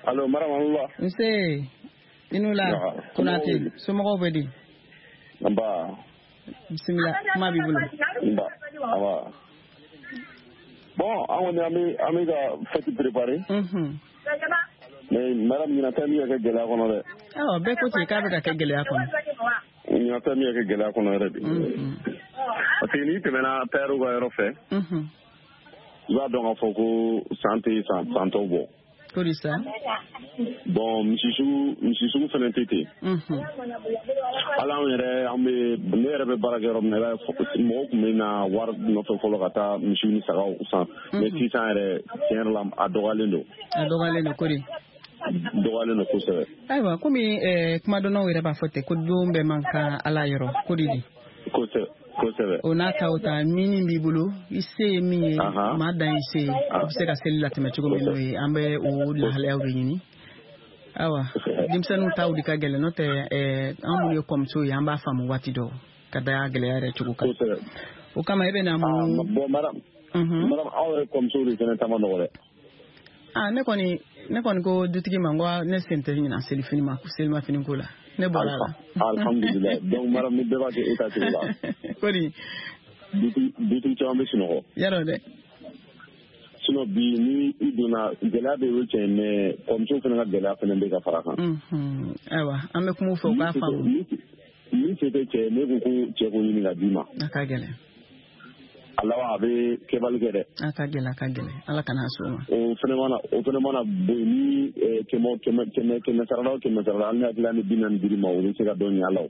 Speaker 5: Allo, Maramallah.
Speaker 3: Nse, inula, kunati, sumogo bedi.
Speaker 5: Namba.
Speaker 3: Bismillah, kuma bibulu.
Speaker 5: Namba, awa. Bon, on est ami à fait préparer.
Speaker 3: Mhm.
Speaker 5: Mais madame, il y a tellement de gala qu'on a.
Speaker 3: Ah, ben côté kabe ka gala qu'on.
Speaker 5: Il y a tellement de gala qu'on a. Mhm. Parce que ni temena père ga yoro fait.
Speaker 3: Mhm.
Speaker 5: Il va donc en foko santé santo bon.
Speaker 3: Kodi ça?
Speaker 5: Bon, monsieur monsieur fana tete.
Speaker 3: Mhm.
Speaker 5: Ala yɛrɛ an bɛ ne yɛrɛ bɛ baara kɛ yɔrɔ min na mɔgɔw tun bɛ na wari nɔfɛ fɔlɔ ka taa misiw ni sagaw san mais sisan yɛrɛ tiɲɛ yɛrɛ la a dɔgɔyalen don.
Speaker 3: A dɔgɔyalen don kodi.
Speaker 5: Dɔgɔyalen don kosɛbɛ.
Speaker 3: Ayiwa komi kuma dɔnnaw yɛrɛ b'a fɔ ten ko don bɛɛ man kan ala yɔrɔ kodi di.
Speaker 5: Kosɛbɛ kosɛbɛ.
Speaker 3: O n'a ta o ta min b'i bolo i se ye min ye maa dan i se ye a bɛ se ka seli latɛmɛ cogo min n'o ye an bɛ o lahalayaw de ɲini. Awa denmisɛnninw taw de ka gɛlɛn n'o tɛ an minnu ye kɔmuso ye an b'a faamu waati dɔw ka da gɛlɛya yɛrɛ cogo kan o kama i bɛ na mun.
Speaker 5: Bon madame madame aw yɛrɛ kɔmuso de fana ta ma nɔgɔ dɛ.
Speaker 3: Ah ne kɔni ne kɔni ko dutigi ma n ko ne sen tɛ ɲina selifini ma selimafini ko la ne bɔra la.
Speaker 5: Alhamdulilayi donc madame ni bɛɛ b'a kɛ e ta cogo la.
Speaker 3: Kodi.
Speaker 5: Dutigi caman bɛ sunɔgɔ.
Speaker 3: Yarɔ dɛ.
Speaker 5: Sinon bi ni i donna gɛlɛya bɛ y'o cɛ mais kɔmuso fana ka gɛlɛya fana bɛ ka fara kan.
Speaker 3: Ayiwa an bɛ kuma u fɛ u k'a faamu.
Speaker 5: Ni se tɛ cɛ ne ko ko cɛ ko ɲini ka d'i ma.
Speaker 3: A ka gɛlɛn.
Speaker 5: A laban a bɛ kɛbali kɛ dɛ.
Speaker 3: A ka gɛlɛn a ka gɛlɛn ala kana so ma.
Speaker 5: O fana mana o fana mana bon ni kɛmɛ kɛmɛ kɛmɛ kɛmɛ sarala o kɛmɛ sarala hali ni hakili ni bi naani dir'i ma o bɛ se ka dɔ ɲɛ a la o.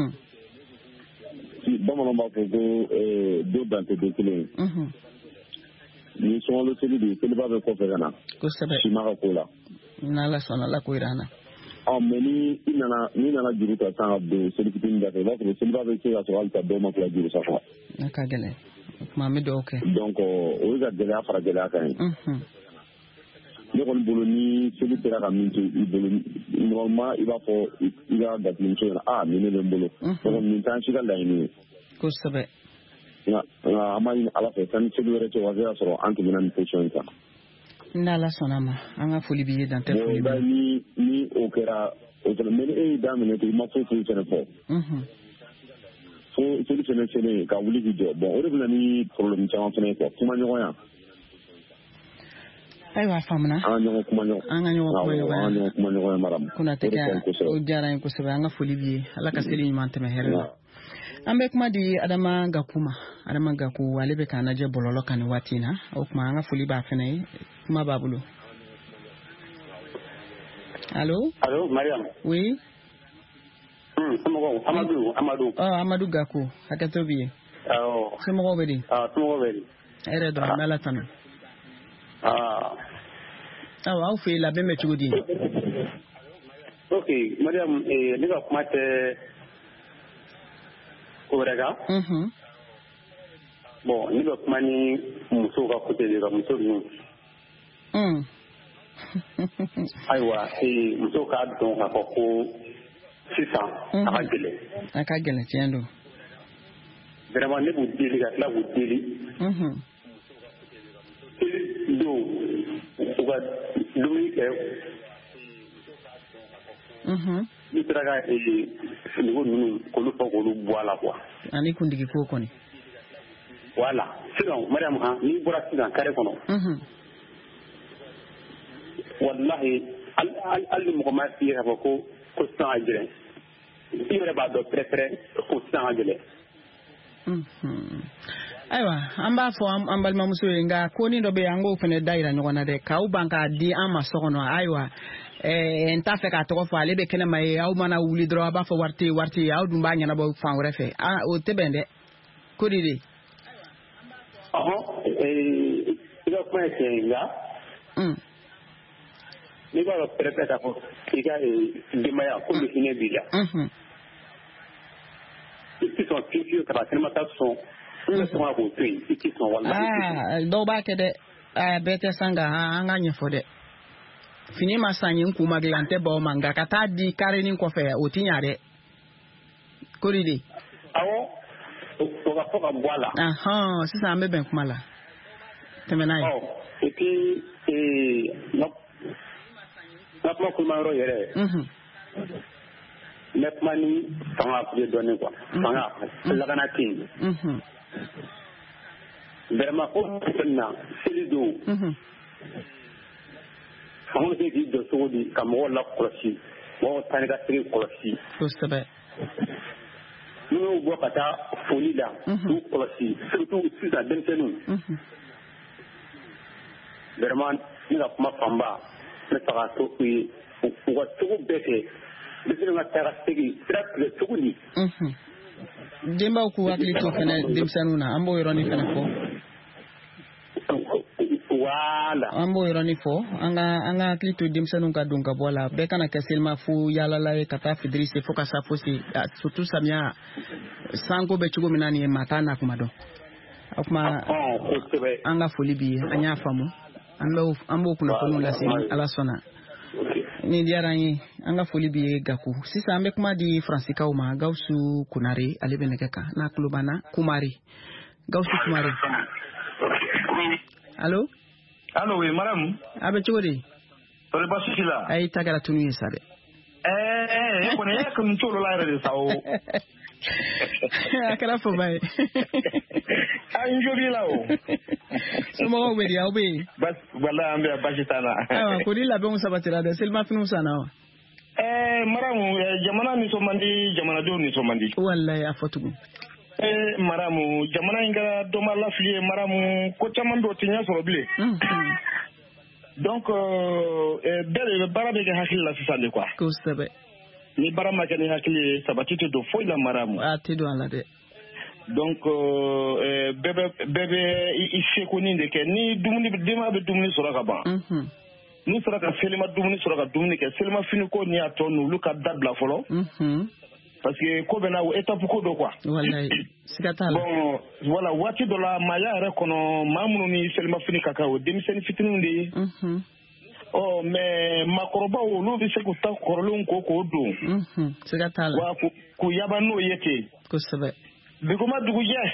Speaker 5: Bamananw b'a fɔ ko do dan tɛ den kelen ye. Ni sɔngɔlo seli de ye seliba bɛ kɔfɛ ka na.
Speaker 3: Kosɛbɛ.
Speaker 5: Si ma ka ko la.
Speaker 3: N'ala sɔnna ala ko jira an na.
Speaker 5: Ɔ mais ni i nana n'i nana juru ta san ka don seli fitinin da fɛ i b'a sɔrɔ seliba bɛ se ka sɔrɔ hali ka dɔw ma tila juru sa quoi.
Speaker 3: A ka gɛlɛn o tuma an bɛ dugawu kɛ.
Speaker 5: Donc o ye ka gɛlɛya fara gɛlɛya kan ye. Ne kɔni bolo ni seli sera ka min to i bolo normalement i b'a fɔ i ka gatimuso ɲɛna ah nin ne bɛ n bolo. Donc nin t'an si ka laɲini ye.
Speaker 3: Kosɛbɛ.
Speaker 5: Nka an b'a ɲini ala fɛ sanni seli wɛrɛ cɛ o ka se ka sɔrɔ an tɛmɛna nin position in kan.
Speaker 3: N'ala sɔnna ma an ka foli b'i ye dan tɛ foli b'i ye.
Speaker 5: Ni ni o kɛra o fana mais ni e y'i da minɛ ten i ma foyi foyi fana fɔ. Fo seli fana selen ka wuli k'i jɔ bon o de bɛ na ni problème caman fana ye quoi kuma ɲɔgɔnya.
Speaker 3: Ayiwa a faamuna.
Speaker 5: An ka ɲɔgɔn kuma ɲɔgɔn.
Speaker 3: An ka ɲɔgɔn kuma ɲɔgɔnya.
Speaker 5: An ka ɲɔgɔn kuma ɲɔgɔnya madame.
Speaker 3: Konate kɛ o diyara n ye kosɛbɛ an ka foli b'i ye ala ka seli ɲuman tɛmɛ hɛrɛ la. An bɛ kuma di Adama Gaku ma Adama Gaku ale bɛ k'an lajɛ bɔlɔlɔ kan nin waati in na o tuma an ka foli b'a fana ye kuma b'a bolo. Allo.
Speaker 15: Allo Mariam.
Speaker 3: Oui.
Speaker 15: Hmm somɔgɔw Amadu Amadu.
Speaker 3: Ɔ Amadu Gaku hakɛto b'i ye.
Speaker 15: Awɔ.
Speaker 3: Somɔgɔw bɛ di.
Speaker 15: Ah somɔgɔw bɛ di.
Speaker 3: Hɛrɛ dɔrɔn n'Ala tanu.
Speaker 15: Ah.
Speaker 3: Awɔ aw fɛ yen labɛn bɛ cogo di.
Speaker 15: Ok Mariam eh, ne ka kuma tɛ o wɛrɛ kan. Bon ne bɛ kuma ni musow ka côté de ka muso ninnu. Ayiwa eh, musow k'a dɔn k'a fɔ ko sisan a ka gɛlɛn.
Speaker 3: A ka gɛlɛn tiɲɛ don.
Speaker 15: Vraiment ne b'u deli ka tila k'u deli. Seli don u ka dumuni kɛ. N'i sera ka finiko ninnu k'olu fɔ k'olu bɔ a la quoi.
Speaker 3: Ani kundigi ko kɔni.
Speaker 15: Voilà sisan Mariam han n'i bɔra sisan kare kɔnɔ. Walahi hali ni mɔgɔ ma f'i ye k'a fɔ ko ko sisan ka gɛlɛn i yɛrɛ b'a dɔn pɛrɛ-pɛrɛ ko sisan ka gɛlɛn.
Speaker 3: Ayiwa an b'a fɔ an balimamuso ye nka ko ni dɔ bɛ yen an k'o fana da yira ɲɔgɔn na dɛ k'aw ban k'a di an ma so kɔnɔ ayiwa n t'a fɛ k'a tɔgɔ fɔ ale bɛ kɛnɛma ye aw mana wuli dɔrɔn a b'a fɔ wari tɛ yen wari tɛ yen aw dun b'a ɲɛnabɔ fan wɛrɛ fɛ o tɛ bɛn dɛ ko de de.
Speaker 15: Ɔhɔn i ka kuma ye tiɲɛ ye nka n'i b'a dɔn pɛrɛ-pɛrɛ k'a fɔ i ka denbaya komi hinɛ b'i la i tɛ sɔn fiyewu ka taa kɛnɛma ta sɔn i bɛ sɔn k'o to yen i tɛ sɔn walahi.
Speaker 3: Dɔw b'a kɛ dɛ bɛɛ tɛ san ka an ka ɲɛfɔ dɛ fini ma san ye n kun ma dilan tɛ baw ma nka ka taa di karinin kɔfɛ o ti ɲa dɛ ko de de.
Speaker 15: Awɔ o ka fɔ ka bɔ a la.
Speaker 3: Ahɔn sisan an bɛ bɛn kuma la tɛmɛ n'a ye.
Speaker 15: Et puis na kuma kuma yɔrɔ yɛrɛ ne kuma ni fanga kun ye dɔɔnin quoi fanga lakana tɛ yen vraiment ko na seli don fanga bɛ se k'i jɔ cogo di ka mɔgɔw lakɔlɔsi mɔgɔw taa ni ka segin kɔlɔsi
Speaker 3: kosɛbɛ
Speaker 15: n'u y'u bɔ ka taa foli la k'u kɔlɔsi surtout sisan denmisɛnninw vraiment ne ka kuma fanba ne fɛ k'a to u ye u ka cogo bɛɛ kɛ denmisɛnninw ka taa ka segin sira tigɛ cogo di
Speaker 3: denbaw k'u hakili to fɛnɛ denmisɛnninw na an b'o yɔrɔnin fɛnɛ fɔ
Speaker 15: wala
Speaker 3: an b'o yɔrɔnin fɔ an ka an ka hakili to denmisɛnninw ka don ka bɔ la bɛɛ kana kɛ selima fu yaalala ye ka taa fitiri se fo ka sa fo se surtout samiya sanko bɛ cogo min na nin ye maa t'a na kuma dɔn o kuma an ka foli bi an y'a faamu an bɛ an b'o kunnafoniw lase ni ala sɔnna ni diyara an ye an ka foli bi ye Gakou sisan an bɛ kuma di Faransikaw ma Gawusu Kunare ale bɛ nɛgɛ kan n'a tulo banna Kumare Gawusu Kumare allo
Speaker 16: allo oui madame
Speaker 3: a bɛ cogo di
Speaker 16: tɔɔrɔ baasi t'i la
Speaker 3: ayi ta kɛra tunu ye sa dɛ
Speaker 16: ɛɛ e kɔni e kɔni t'o la yɛrɛ de sa o
Speaker 3: a kɛra fɔba ye
Speaker 16: a n jo b'i la o
Speaker 3: somɔgɔw bɛ di aw bɛ yen
Speaker 16: wala an bɛ baasi t'a la
Speaker 3: ayiwa ko ni labɛnw sabatira dɛ selimafiniw sanna wa
Speaker 16: ɛɛ maramu jamana nisɔn man di jamanadenw nisɔn man di
Speaker 3: walayi a fɔ tugun
Speaker 16: ee maramu jamana in kɛra dɔnba lafili ye maramu ko caman bɛ o tɛ ɲɛ sɔrɔ bilen donc bɛɛ de bɛ baara bɛ kɛ hakili la sisan de quoi
Speaker 3: kosɛbɛ
Speaker 16: ni baara ma kɛ ni hakili ye sabati tɛ don foyi la maramu
Speaker 3: a tɛ don a la dɛ
Speaker 16: donc bɛɛ bɛ bɛɛ bɛ i seko nin de kɛ ni dumuni denbaya bɛ dumuni sɔrɔ ka ban n'u sera ka selima dumuni sɔrɔ ka dumuni kɛ selima fini ko ni a tɔ n'olu ka dabila fɔlɔ parce que ko bɛ na étape ko do quoi
Speaker 3: wallahi siga t'a la
Speaker 16: bon voilà waati dɔ la maaya yɛrɛ kɔnɔ maa minnu ni selima fini ka kan o denmisɛnnin fitininw de ye ɔ mais maakɔrɔbaw olu bɛ se k'u ta kɔrɔlenw ko k'o don
Speaker 3: siga t'a la
Speaker 16: wa k'u yaba n'o ye ten
Speaker 3: kosɛbɛ
Speaker 16: biguma dugujɛ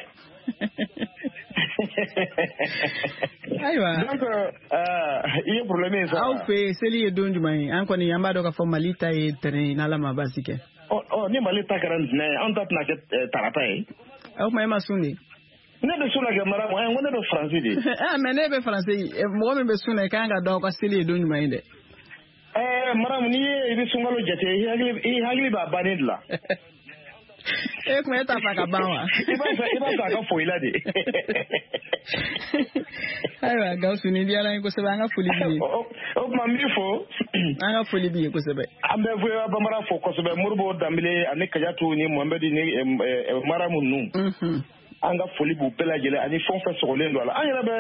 Speaker 3: ayiwa
Speaker 16: donc i ye problème ye sa
Speaker 3: aw fɛ seli ye don jumɛn ye an kɔni an b'a dɔn k'a fɔ Mali ta ye tɛnɛn n'Ala ma baasi kɛ
Speaker 16: ɔ ni Mali ta kɛra ntɛnɛn ye an ta tɛna kɛ tarata ye
Speaker 3: o tuma e ma sun de
Speaker 16: ne bɛ sun na kɛ mara ma ko ne bɛ faransi de
Speaker 3: mais ne bɛ faransi mɔgɔ min bɛ sun na i kan ka dɔn aw ka seli ye don jumɛn ye dɛ
Speaker 16: ɛɛ mara n'i ye i bɛ sunkalo jate i hakili b'a bannen de la
Speaker 3: e kuma e t'a fɛ ka ban wa
Speaker 16: i b'a fɛ i b'a fɛ a ka foyi la de
Speaker 3: ayiwa Gawusu ni diyara n ye kosɛbɛ an ka foli b'i ye
Speaker 16: o tuma n b'i fo
Speaker 3: an ka foli b'i ye kosɛbɛ
Speaker 16: an bɛ Voa Bambara fo kosɛbɛ Moribo Danbele ani Kajatu ni Mohamed ni Maramu ninnu an ka foli b'u bɛɛ lajɛlen ani fɛn o fɛn sɔgɔlen don a la an yɛrɛ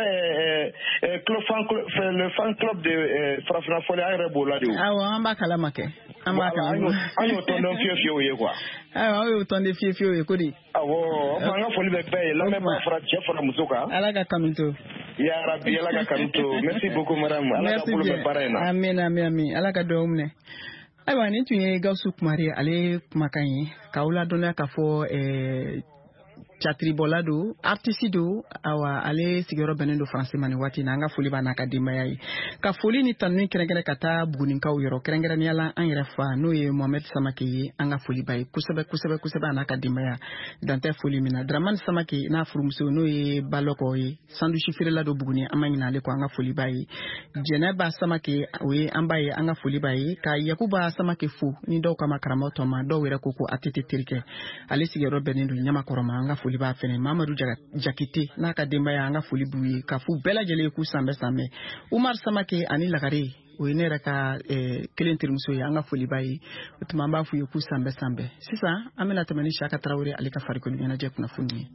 Speaker 16: bɛ le fan club de Farafina Fɔli an yɛrɛ b'o la de o
Speaker 3: awɔ an b'a kalama kɛ an b'a kalama
Speaker 16: an y'o tɔnden fiye fiyew ye quoi
Speaker 3: ayiwa aw y'o tɔnden fiye fiyew ye ko di
Speaker 16: awɔ an ka foli bɛ bɛɛ ye lamɛnbaa fara cɛ fara muso kan
Speaker 3: Ala ka kanu to
Speaker 16: yarabi Ala ka kanu to merci beaucoup madame Ala ka bolo bɛ baara in na
Speaker 3: amin amin amin Ala ka dugawu minɛ ayiwa nin tun ye Gawusu Kumare ale kumakan ye k'aw ladɔnniya k'a fɔ catiribɔla don artiste don awa ale sigiyɔrɔ bɛnnen don faransi ma nin waati na an ka foli b'a n'a ka denbaya ye ka foli ni tanuni kɛrɛnkɛrɛn ka taa bugunikaw yɔrɔ kɛrɛnkɛrɛnnenya la an yɛrɛ fa n'o ye Mohamed Samake ye an ka foli ba ye kosɛbɛ kosɛbɛ kosɛbɛ a n'a ka denbaya dantɛ foli min na Dramane Samake n'a furumuso n'o ye Balɔkɔ ye sandusi feerela don Buguni an ma ɲinɛ ale kɔ an ka foli ba ye Jɛnɛba Samake o ye an ba ye an ka foli ba ye ka Yakuba Samake fo ni dɔw kama karamɔgɔ tɔ ma dɔw yɛrɛ ko ko a tɛ terikɛ ale sigiyɔrɔ bɛnnen don Ɲamakɔrɔ ma an ka foli b'a fɛnɛ Mamadu Jakite n'a ka denbaya an ka foli b'u ye ka fu bɛɛ lajɛlen k'u sanbɛ sanbɛ Umar Samake ani Lagare o ye ne yɛrɛ ka kelen terimuso ye an ka foli b'a ye o tuma an b'a f'u ye k'u sanbɛ sanbɛ sisan an bɛna tɛmɛ ni Saka Tarawele ale ka farikolo ɲɛnajɛ kunnafoni ye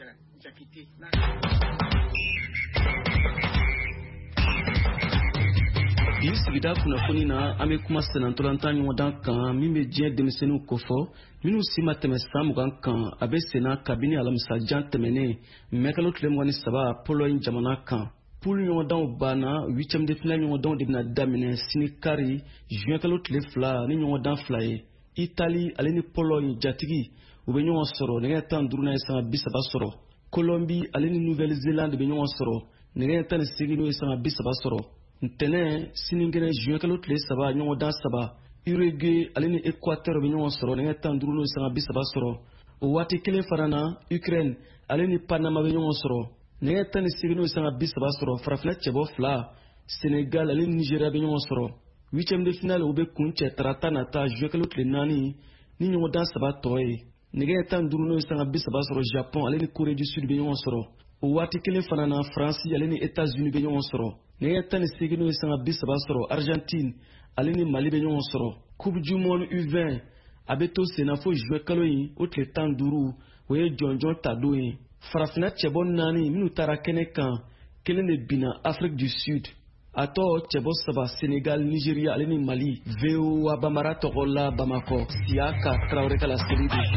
Speaker 17: bi sigida kunnafoni na an bɛ kuma senatɔlanta ɲɔgɔndan kan min bɛ diɲɛ denmisɛnninw kofɔ minnu si ma tɛmɛ san mugan kan a bɛ senna kabini alamisajan tɛmɛnen mɛkalo tile mugan ni saba pɔlɔn jamana kan poule ɲɔgɔndanw banna huitième de finale ɲɔgɔndanw de bɛna daminɛ sini kari juin kalo tile fila ni ɲɔgɔndan fila ye itali ale ni pɔlɔn jatigi u bɛ ɲɔgɔn sɔrɔ nɛgɛ tan duuru ye sanga bi saba sɔrɔ kolɔnbi ale ni nouvelle-zélande bɛ ɲɔgɔn sɔrɔ nɛgɛ tan ni seegin n'o ye sanga bi saba sɔrɔ ntɛnɛ siningɛnɛ juin kalo tile saba ɲɔgɔn dan saba Uruguay ale ni Équateur bɛ ɲɔgɔn sɔrɔ nɛgɛ tan duuru n'o sanga bi saba sɔrɔ o waati kelen fana na Ukraine ale ni Panama bɛ ɲɔgɔn sɔrɔ nɛgɛ tan ni seegin n'o sanga bi saba sɔrɔ farafinna cɛbɔ fila Sénégal ale ni Nigeria bɛ ɲɔgɔn sɔrɔ huitième de finale u bɛ kun cɛ tarata nata juin kalo tile naani ni ɲɔgɔn dan saba tɔ ye nɛgɛ tan duuru n'o sanga bi saba sɔrɔ Japon ale ni Corée du Sud bɛ ɲɔgɔn sɔrɔ o waati kelen fana na France ale ni États-Unis bɛ ɲɔgɔn sɔrɔ nɛgɛ tan ni seegin n'o sanga bi saba sɔrɔ Argentine ale ni Mali bɛ ɲɔgɔn sɔrɔ Coupe du Monde U vingt a bɛ to senna fo juin kalo in o tile tan duuru o ye jɔnjɔn ta don ye farafinna cɛbɔ naani minnu taara kɛnɛ kan kelen de binna Afrique du Sud a tɔ cɛbɔ saba Sénégal Nigeria ale ni Mali V O A Bamara tɔgɔ la Bamakɔ Siaka Traoré ka laseli de.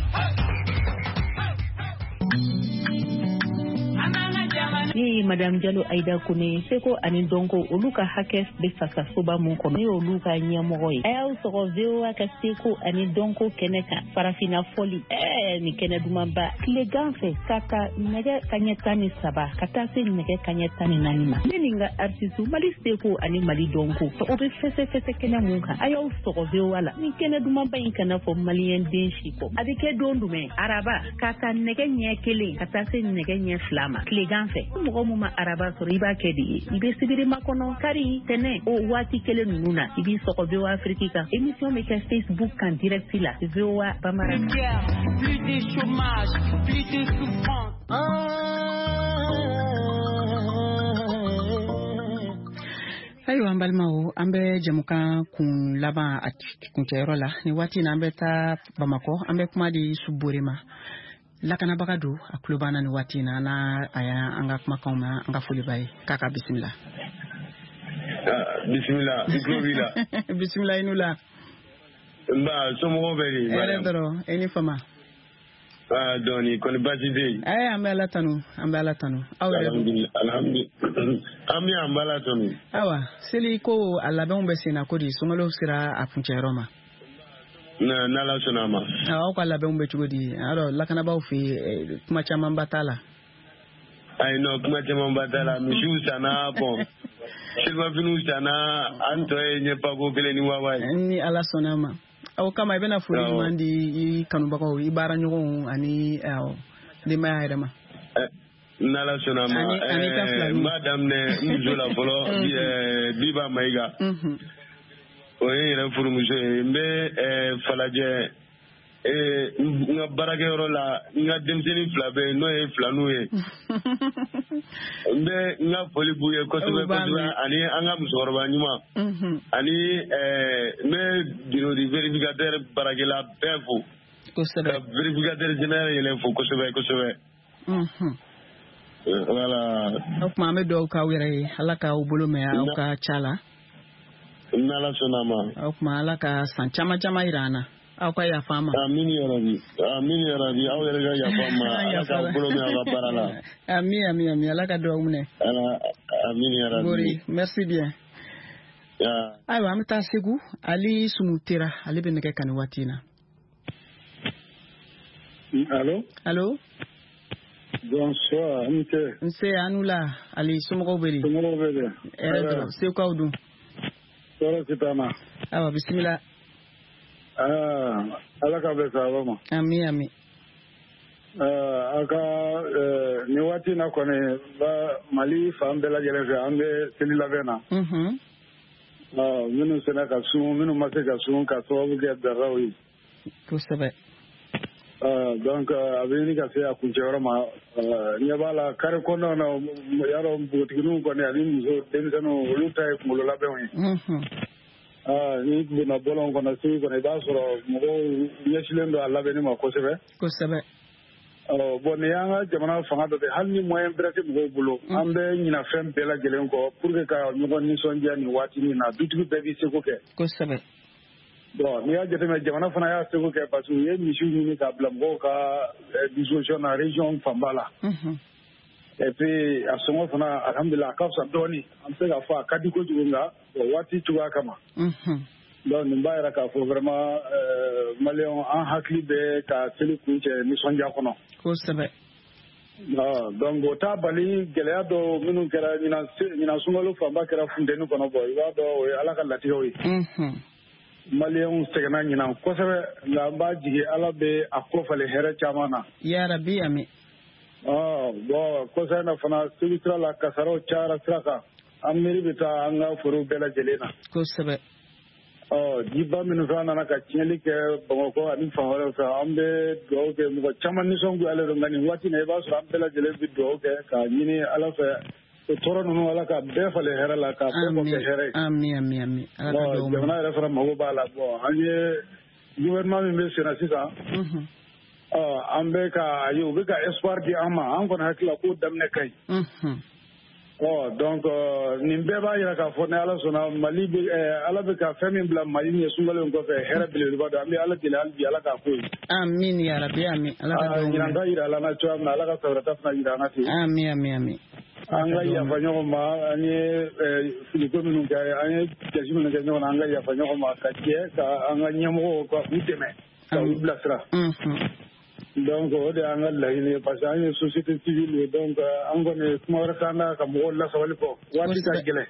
Speaker 18: Ni Madame Diallo Aïda Kone seko ani donko olu ka hakɛ bɛ fasa soba mun kɔnɔ ni olu ka ɲɛmɔgɔ ye a y'aw sɔgɔ V O A ka seko ani donko kɛnɛ kan farafinna fɔli ɛɛ ni kɛnɛ dumanba tilegan fɛ ka ta nɛgɛ kaɲɛ tan ni saba ka taa se nɛgɛ kaɲɛ tan ni naani ma ne ni n ka artiste Mali seko ani Mali donko o bɛ fɛsɛfɛsɛ kɛnɛ mun kan a y'aw sɔgɔ V O A la ni kɛnɛ dumanba in kana fɔ maliyɛn den si kɔ a bɛ kɛ don jumɛn araba ka ta nɛgɛ ɲɛ kelen ka taa se nɛgɛ ɲɛ fila ma tilegan fɛ mɔgɔ mun ma araba sɔrɔ i b'a kɛ de ye i bɛ sibiri makɔnɔ kari tɛnɛ o waati kelen ninnu na i b'i sɔgɔ V O A Afrique kan émission bɛ kɛ Facebook kan direct la V O A Bamara. Plus de chômage, plus de souffrance.
Speaker 3: Ayiwa an balimaw an bɛ jamukan kun laban a kuncɛyɔrɔ la ni waati na an bɛ taa Bamakɔ an bɛ kuma di Subore ma lakanabaga don a tulo b'an na ni waati na n'a a y'an ka kumakanw mɛn an ka foli b'a ye k'a ka bisimila.
Speaker 19: Bisimila i tulo b'i la.
Speaker 3: Bisimila i n'u la.
Speaker 19: Nba somɔgɔw bɛ di.
Speaker 3: hɛrɛ dɔrɔn e ni fama.
Speaker 19: Aa dɔɔni kɔni baasi tɛ yen.
Speaker 3: Ɛɛ an bɛ Ala tanu an bɛ Ala tanu. Aw yɛrɛ.
Speaker 19: Alhamdulilayi alhamdulilayi an bɛ an bɛ Ala tanu.
Speaker 3: Awa seli ko a labɛnw bɛ senna ko di sunkalo sera a kuncɛyɔrɔ ma.
Speaker 19: N'Ala sɔnna a ma.
Speaker 3: Aw ka labɛnw bɛ cogo di alors lakanabaaw fɛ kuma camanba t'a la.
Speaker 19: Ayi non kuma camanba t'a la misiw sanna bɔn selimafiniw sanna an tɔ ye ɲɛpako kelen ni wawa ye.
Speaker 3: Ni Ala sɔnna a ma. Aw kama i bɛna foli ɲuman di i kanubagaw i baara ɲɔgɔnw ani denbaya yɛrɛ ma.
Speaker 19: N'Ala sɔnna a ma n b'a daminɛ n muso la fɔlɔ Biba Mayiga. O ye yɛrɛ furumuso ye n bɛ Falajɛ n ka baarakɛyɔrɔ la n ka denmisɛnnin fila bɛ yen n'o ye filaninw ye n bɛ n ka foli b'u ye kosɛbɛ kosɛbɛ ani an ka musokɔrɔba ɲuman ani n bɛ bureau de vérificateur baarakɛla bɛɛ fo ka vérificateur général yɛlɛ fo kosɛbɛ kosɛbɛ. Voilà.
Speaker 3: O tuma an bɛ dugawu k'aw yɛrɛ ye Ala k'aw bolo mɛn aw ka ca la.
Speaker 19: N'Ala sɔnna a ma.
Speaker 3: O tuma Ala ka san caman caman jira an na aw ka yafa an ma.
Speaker 19: Amina yarabi amina yarabi aw yɛrɛ ka yafa an ma Ala k'aw bolo mɛn aw ka baara la.
Speaker 3: Ami ami ami Ala ka dugawu minɛ.
Speaker 19: Amina yarabi.
Speaker 3: Bori merci bien. Ayiwa an bɛ taa Segu Ali Sumu Tera ale bɛ nɛgɛ kan ni waati in na.
Speaker 9: Allo.
Speaker 3: Allo.
Speaker 9: Bonsoir Nse.
Speaker 3: Nse anu la Ali somɔgɔw bɛ di.
Speaker 9: Somɔgɔw bɛ di.
Speaker 3: Hɛrɛ dɔrɔn Segukaw dun.
Speaker 9: Tɔɔrɔ si t'an na.
Speaker 3: Awa bisimila.
Speaker 9: Aa Ala ka bɛn sababa ma.
Speaker 3: Ami ami.
Speaker 9: A ka nin waati na kɔni Mali fan bɛɛ lajɛlen fɛ an bɛ seli labɛn na. Minnu sera ka sun minnu ma se ka sun ka sababu kɛ daraw ye.
Speaker 3: Kosɛbɛ.
Speaker 9: Donc a bɛ ɲini ka se a kuncɛyɔrɔ ma ɲɛ b'a la kari kɔnɔnaw na yarɔ npogotigininw kɔni ani muso denmisɛnninw olu ta ye kunkolo labɛnw ye. Ni donna bɔlɔn kɔnɔ segu kɔnɔ i b'a sɔrɔ mɔgɔw ɲɛsilen don a labɛnni ma kosɛbɛ.
Speaker 3: Kosɛbɛ.
Speaker 9: Bon nin y'an ka jamana fanga dɔ de hali ni moyen bɛrɛ tɛ mɔgɔw bolo an bɛ ɲina fɛn bɛɛ lajɛlen kɔ pour que ka ɲɔgɔn nisɔndiya nin waati min na dutigi bɛɛ b'i seko kɛ.
Speaker 3: Kosɛbɛ.
Speaker 9: Bon n'i y'a jateminɛ jamana fana y'a seko kɛ parce que u ye misiw ɲini k'a bila mɔgɔw ka disposition na région fanba la. Et puis a sɔngɔ fana alhamdulilah a ka fisa dɔɔni an bɛ se k'a fɔ a ka di kojugu nka waati cogoya kama. Donc nin b'a yɛrɛ k'a fɔ vraiment maliyɛnw an hakili bɛ ka seli kuncɛ nisɔndiya kɔnɔ.
Speaker 3: Kosɛbɛ.
Speaker 9: donc o t'a bali gɛlɛya dɔ minnu kɛra ɲinan sunkalo fanba kɛra funteni kɔnɔ bɔ i b'a dɔn o ye ala ka latigɛw ye maliyɛnw sɛgɛnna ɲinan kosɛbɛ nka an b'a jigi ala bɛ a kɔfale hɛrɛ caman na
Speaker 3: yarabi ami
Speaker 9: bon kɔsa in na fana sigi sira la kasaraw cayara sira kan an miiri bɛ taa an ka forow bɛɛ lajɛlen na
Speaker 3: kosɛbɛ
Speaker 9: jiba minnu fana nana ka tiɲɛli kɛ bamakɔ ani fan wɛrɛw fɛ an bɛ dugawu kɛ mɔgɔ caman nisɔngoyalen don nka nin waati na i b'a sɔrɔ an bɛɛ lajɛlen bɛ dugawu kɛ ka ɲini ala fɛ o tɔɔrɔ ninnu ala ka bɛɛ falen hɛrɛ la ka bɛɛ bɔ kɛ hɛrɛ ye jamana yɛrɛ fana mago b'a la bɔn an ye gouvernement min bɛ senna sisan an bɛ ka ye u bɛ ka espoir di an ma an kɔni hakili la k'o daminɛ ka ɲi ɔ donc nin bɛɛ b'a jira k'a fɔ ni ala sɔnna mali bɛ ala bɛ ka fɛn min bila mali ɲɛ sunkalo in kɔfɛ hɛrɛ belebeleba don an bɛ ala deli hali bi ala k'a ko ye
Speaker 3: amin yarabi amin ala ka dɔn
Speaker 9: ɲinan ka jira ala na cogoya min na ala ka sabarata fana jira an na ten
Speaker 3: amin amin amin
Speaker 9: an ka yafa ɲɔgɔn ma an ye filiko minnu kɛ an ye jasi minnu kɛ ɲɔgɔn na an ka yafa ɲɔgɔn ma ka jɛ ka an ka ɲɛmɔgɔw ka u dɛmɛ ka u bilasira donc o de y'an ka laɲini ye parce que an ye société civile ye donc an kɔni kuma wɛrɛ t'an na ka mɔgɔw lasabali fɔ waati ka gɛlɛn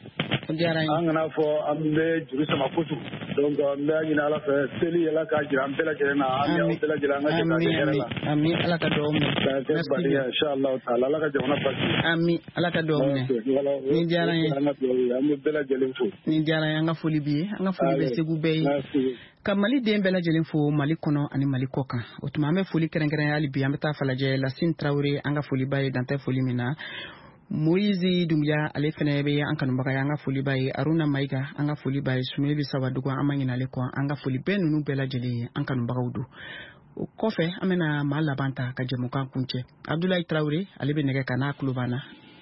Speaker 9: an kana fɔ an bɛ juru sama kojugu donc n bɛ ɲini ala fɛ seli ala k'a jira an bɛɛ lajɛlen na an y'aw bɛɛ lajɛlen an ka jɛ ka kɛ hɛrɛ la
Speaker 3: amin ala ka dugawu minɛ
Speaker 9: k'a kɛ baliya inshallah taala ala ka jamana basi
Speaker 3: amin ala ka dugawu minɛ ni diyara n ye
Speaker 9: an bɛ bɛɛ lajɛlen fo
Speaker 3: ni diyara n ye an ka foli b'i ye an ka foli bɛ segu bɛɛ ye ka mali den bɛɛ lajɛlen fo mali kɔnɔ ani mali kɔ kan o tuma an bɛ foli kɛrɛnkɛrɛn hali bi an bɛ taa falajɛ Lasine Traoré an ka foliba ye dantɛ foli min na Moïse Doumbia ale fɛnɛ bɛ an kanubaga ye an ka foliba ye Aruna Mayiga an ka foliba ye Sumeli Sabadogo an ma ɲinale kɔ an ka foli bɛɛ ninnu bɛɛ lajɛlen ye an kanubagaw don o kɔfɛ an bɛna maa laban ta ka jɛmukan kuncɛ Abdoulaye Traoré ale bɛ nɛgɛ ka n'a tulo b'an na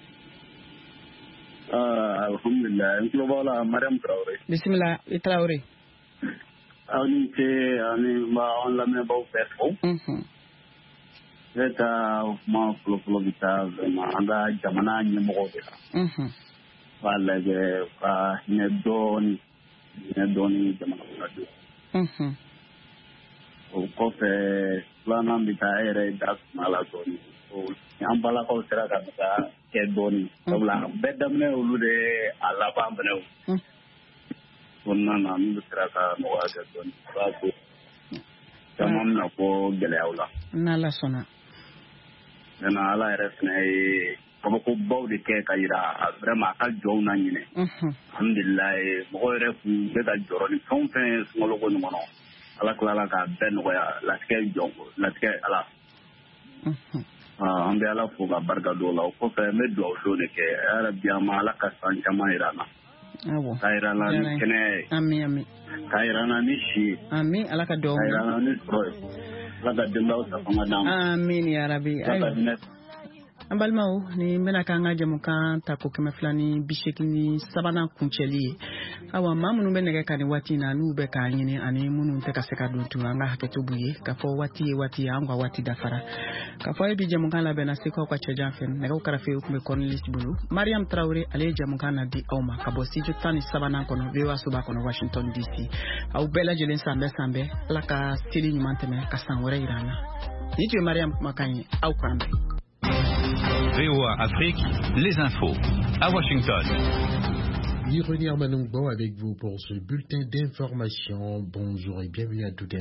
Speaker 13: alhamdulillah n tulo b'aw la Mariam Traoré
Speaker 3: bisimila i Traoré
Speaker 13: aw ni ce ani ma an lamɛnbaaw bɛɛ fo ne ka kuma fɔlɔfɔlɔ bɛ taa an ka jamana ɲɛmɔgɔw de la b'a lajɛ ka hinɛ dɔɔni hinɛ dɔɔni jamana kɔnɔdenw o kɔfɛ filanan bɛ taa e yɛrɛ da kuma la dɔɔni an balakaw sera ka taa kɛ dɔɔni sabula bɛɛ daminɛ olu de a laban fɛnɛ o kɔnɔna na min bɛ sera ka nɔgɔya kɛ dɔɔni b'a to caman bɛna fɔ gɛlɛyaw la
Speaker 3: n'ala sɔnna
Speaker 13: maintenant ala yɛrɛ fɛnɛ ye kabakobaw de kɛ ka yira vraiment a ka jɔw na ɲinɛ alhamdulilayi mɔgɔ yɛrɛ kun bɛ ka jɔrɔ ni fɛn o fɛn sunkalo ko nin kɔnɔ ala tilala k'a bɛɛ nɔgɔya latigɛ jɔ latigɛ ala an bɛ ala fo ka barika don o la o kɔfɛ n bɛ dugawu don de kɛ yarabi an ma ala ka san caman yira an na k'a yira an na ni kɛnɛya ye
Speaker 3: amin amin
Speaker 13: k'a yira an na ni si ye
Speaker 3: amin ala ka dugawu
Speaker 13: k'a yira an na ni sɔrɔ ye ala ka denbayaw ta fanga d'an ma
Speaker 3: amin yarabi ayiwa an balimaw ni n bɛna k'an ka jamukan ta ko kɛmɛ fila ni bi seegin ni sabanan kuncɛli ye awa maa minnu bɛ nɛgɛ ka ni waati na n'u bɛ k'a ɲini ani minnu tɛ ka se ka don tun an ka hakɛto b'u ye k'a fɔ waati ye waati ye an ka waati dafara k'a fɔ e bi jamukan labɛnna sekaw ka cɛjan fɛ nɛgɛw kɛrɛfɛ u tun bɛ Cornelis bolo Mariam Traoré ale ye jamukan na di aw ma ka bɔ studio tan ni sabanan kɔnɔ V O A soba kɔnɔ Washington D C aw bɛɛ lajɛlen san bɛɛ san bɛɛ ala ka seli ɲuman tɛmɛ ka san wɛrɛ yira an na ni tun ye Mariam kumakan ye aw k'an bɛn
Speaker 20: V O A Afrique, les infos, à Washington.
Speaker 21: Irony Armanongbo avec vous pour ce bulletin d'information. Bonjour et bienvenue à toutes et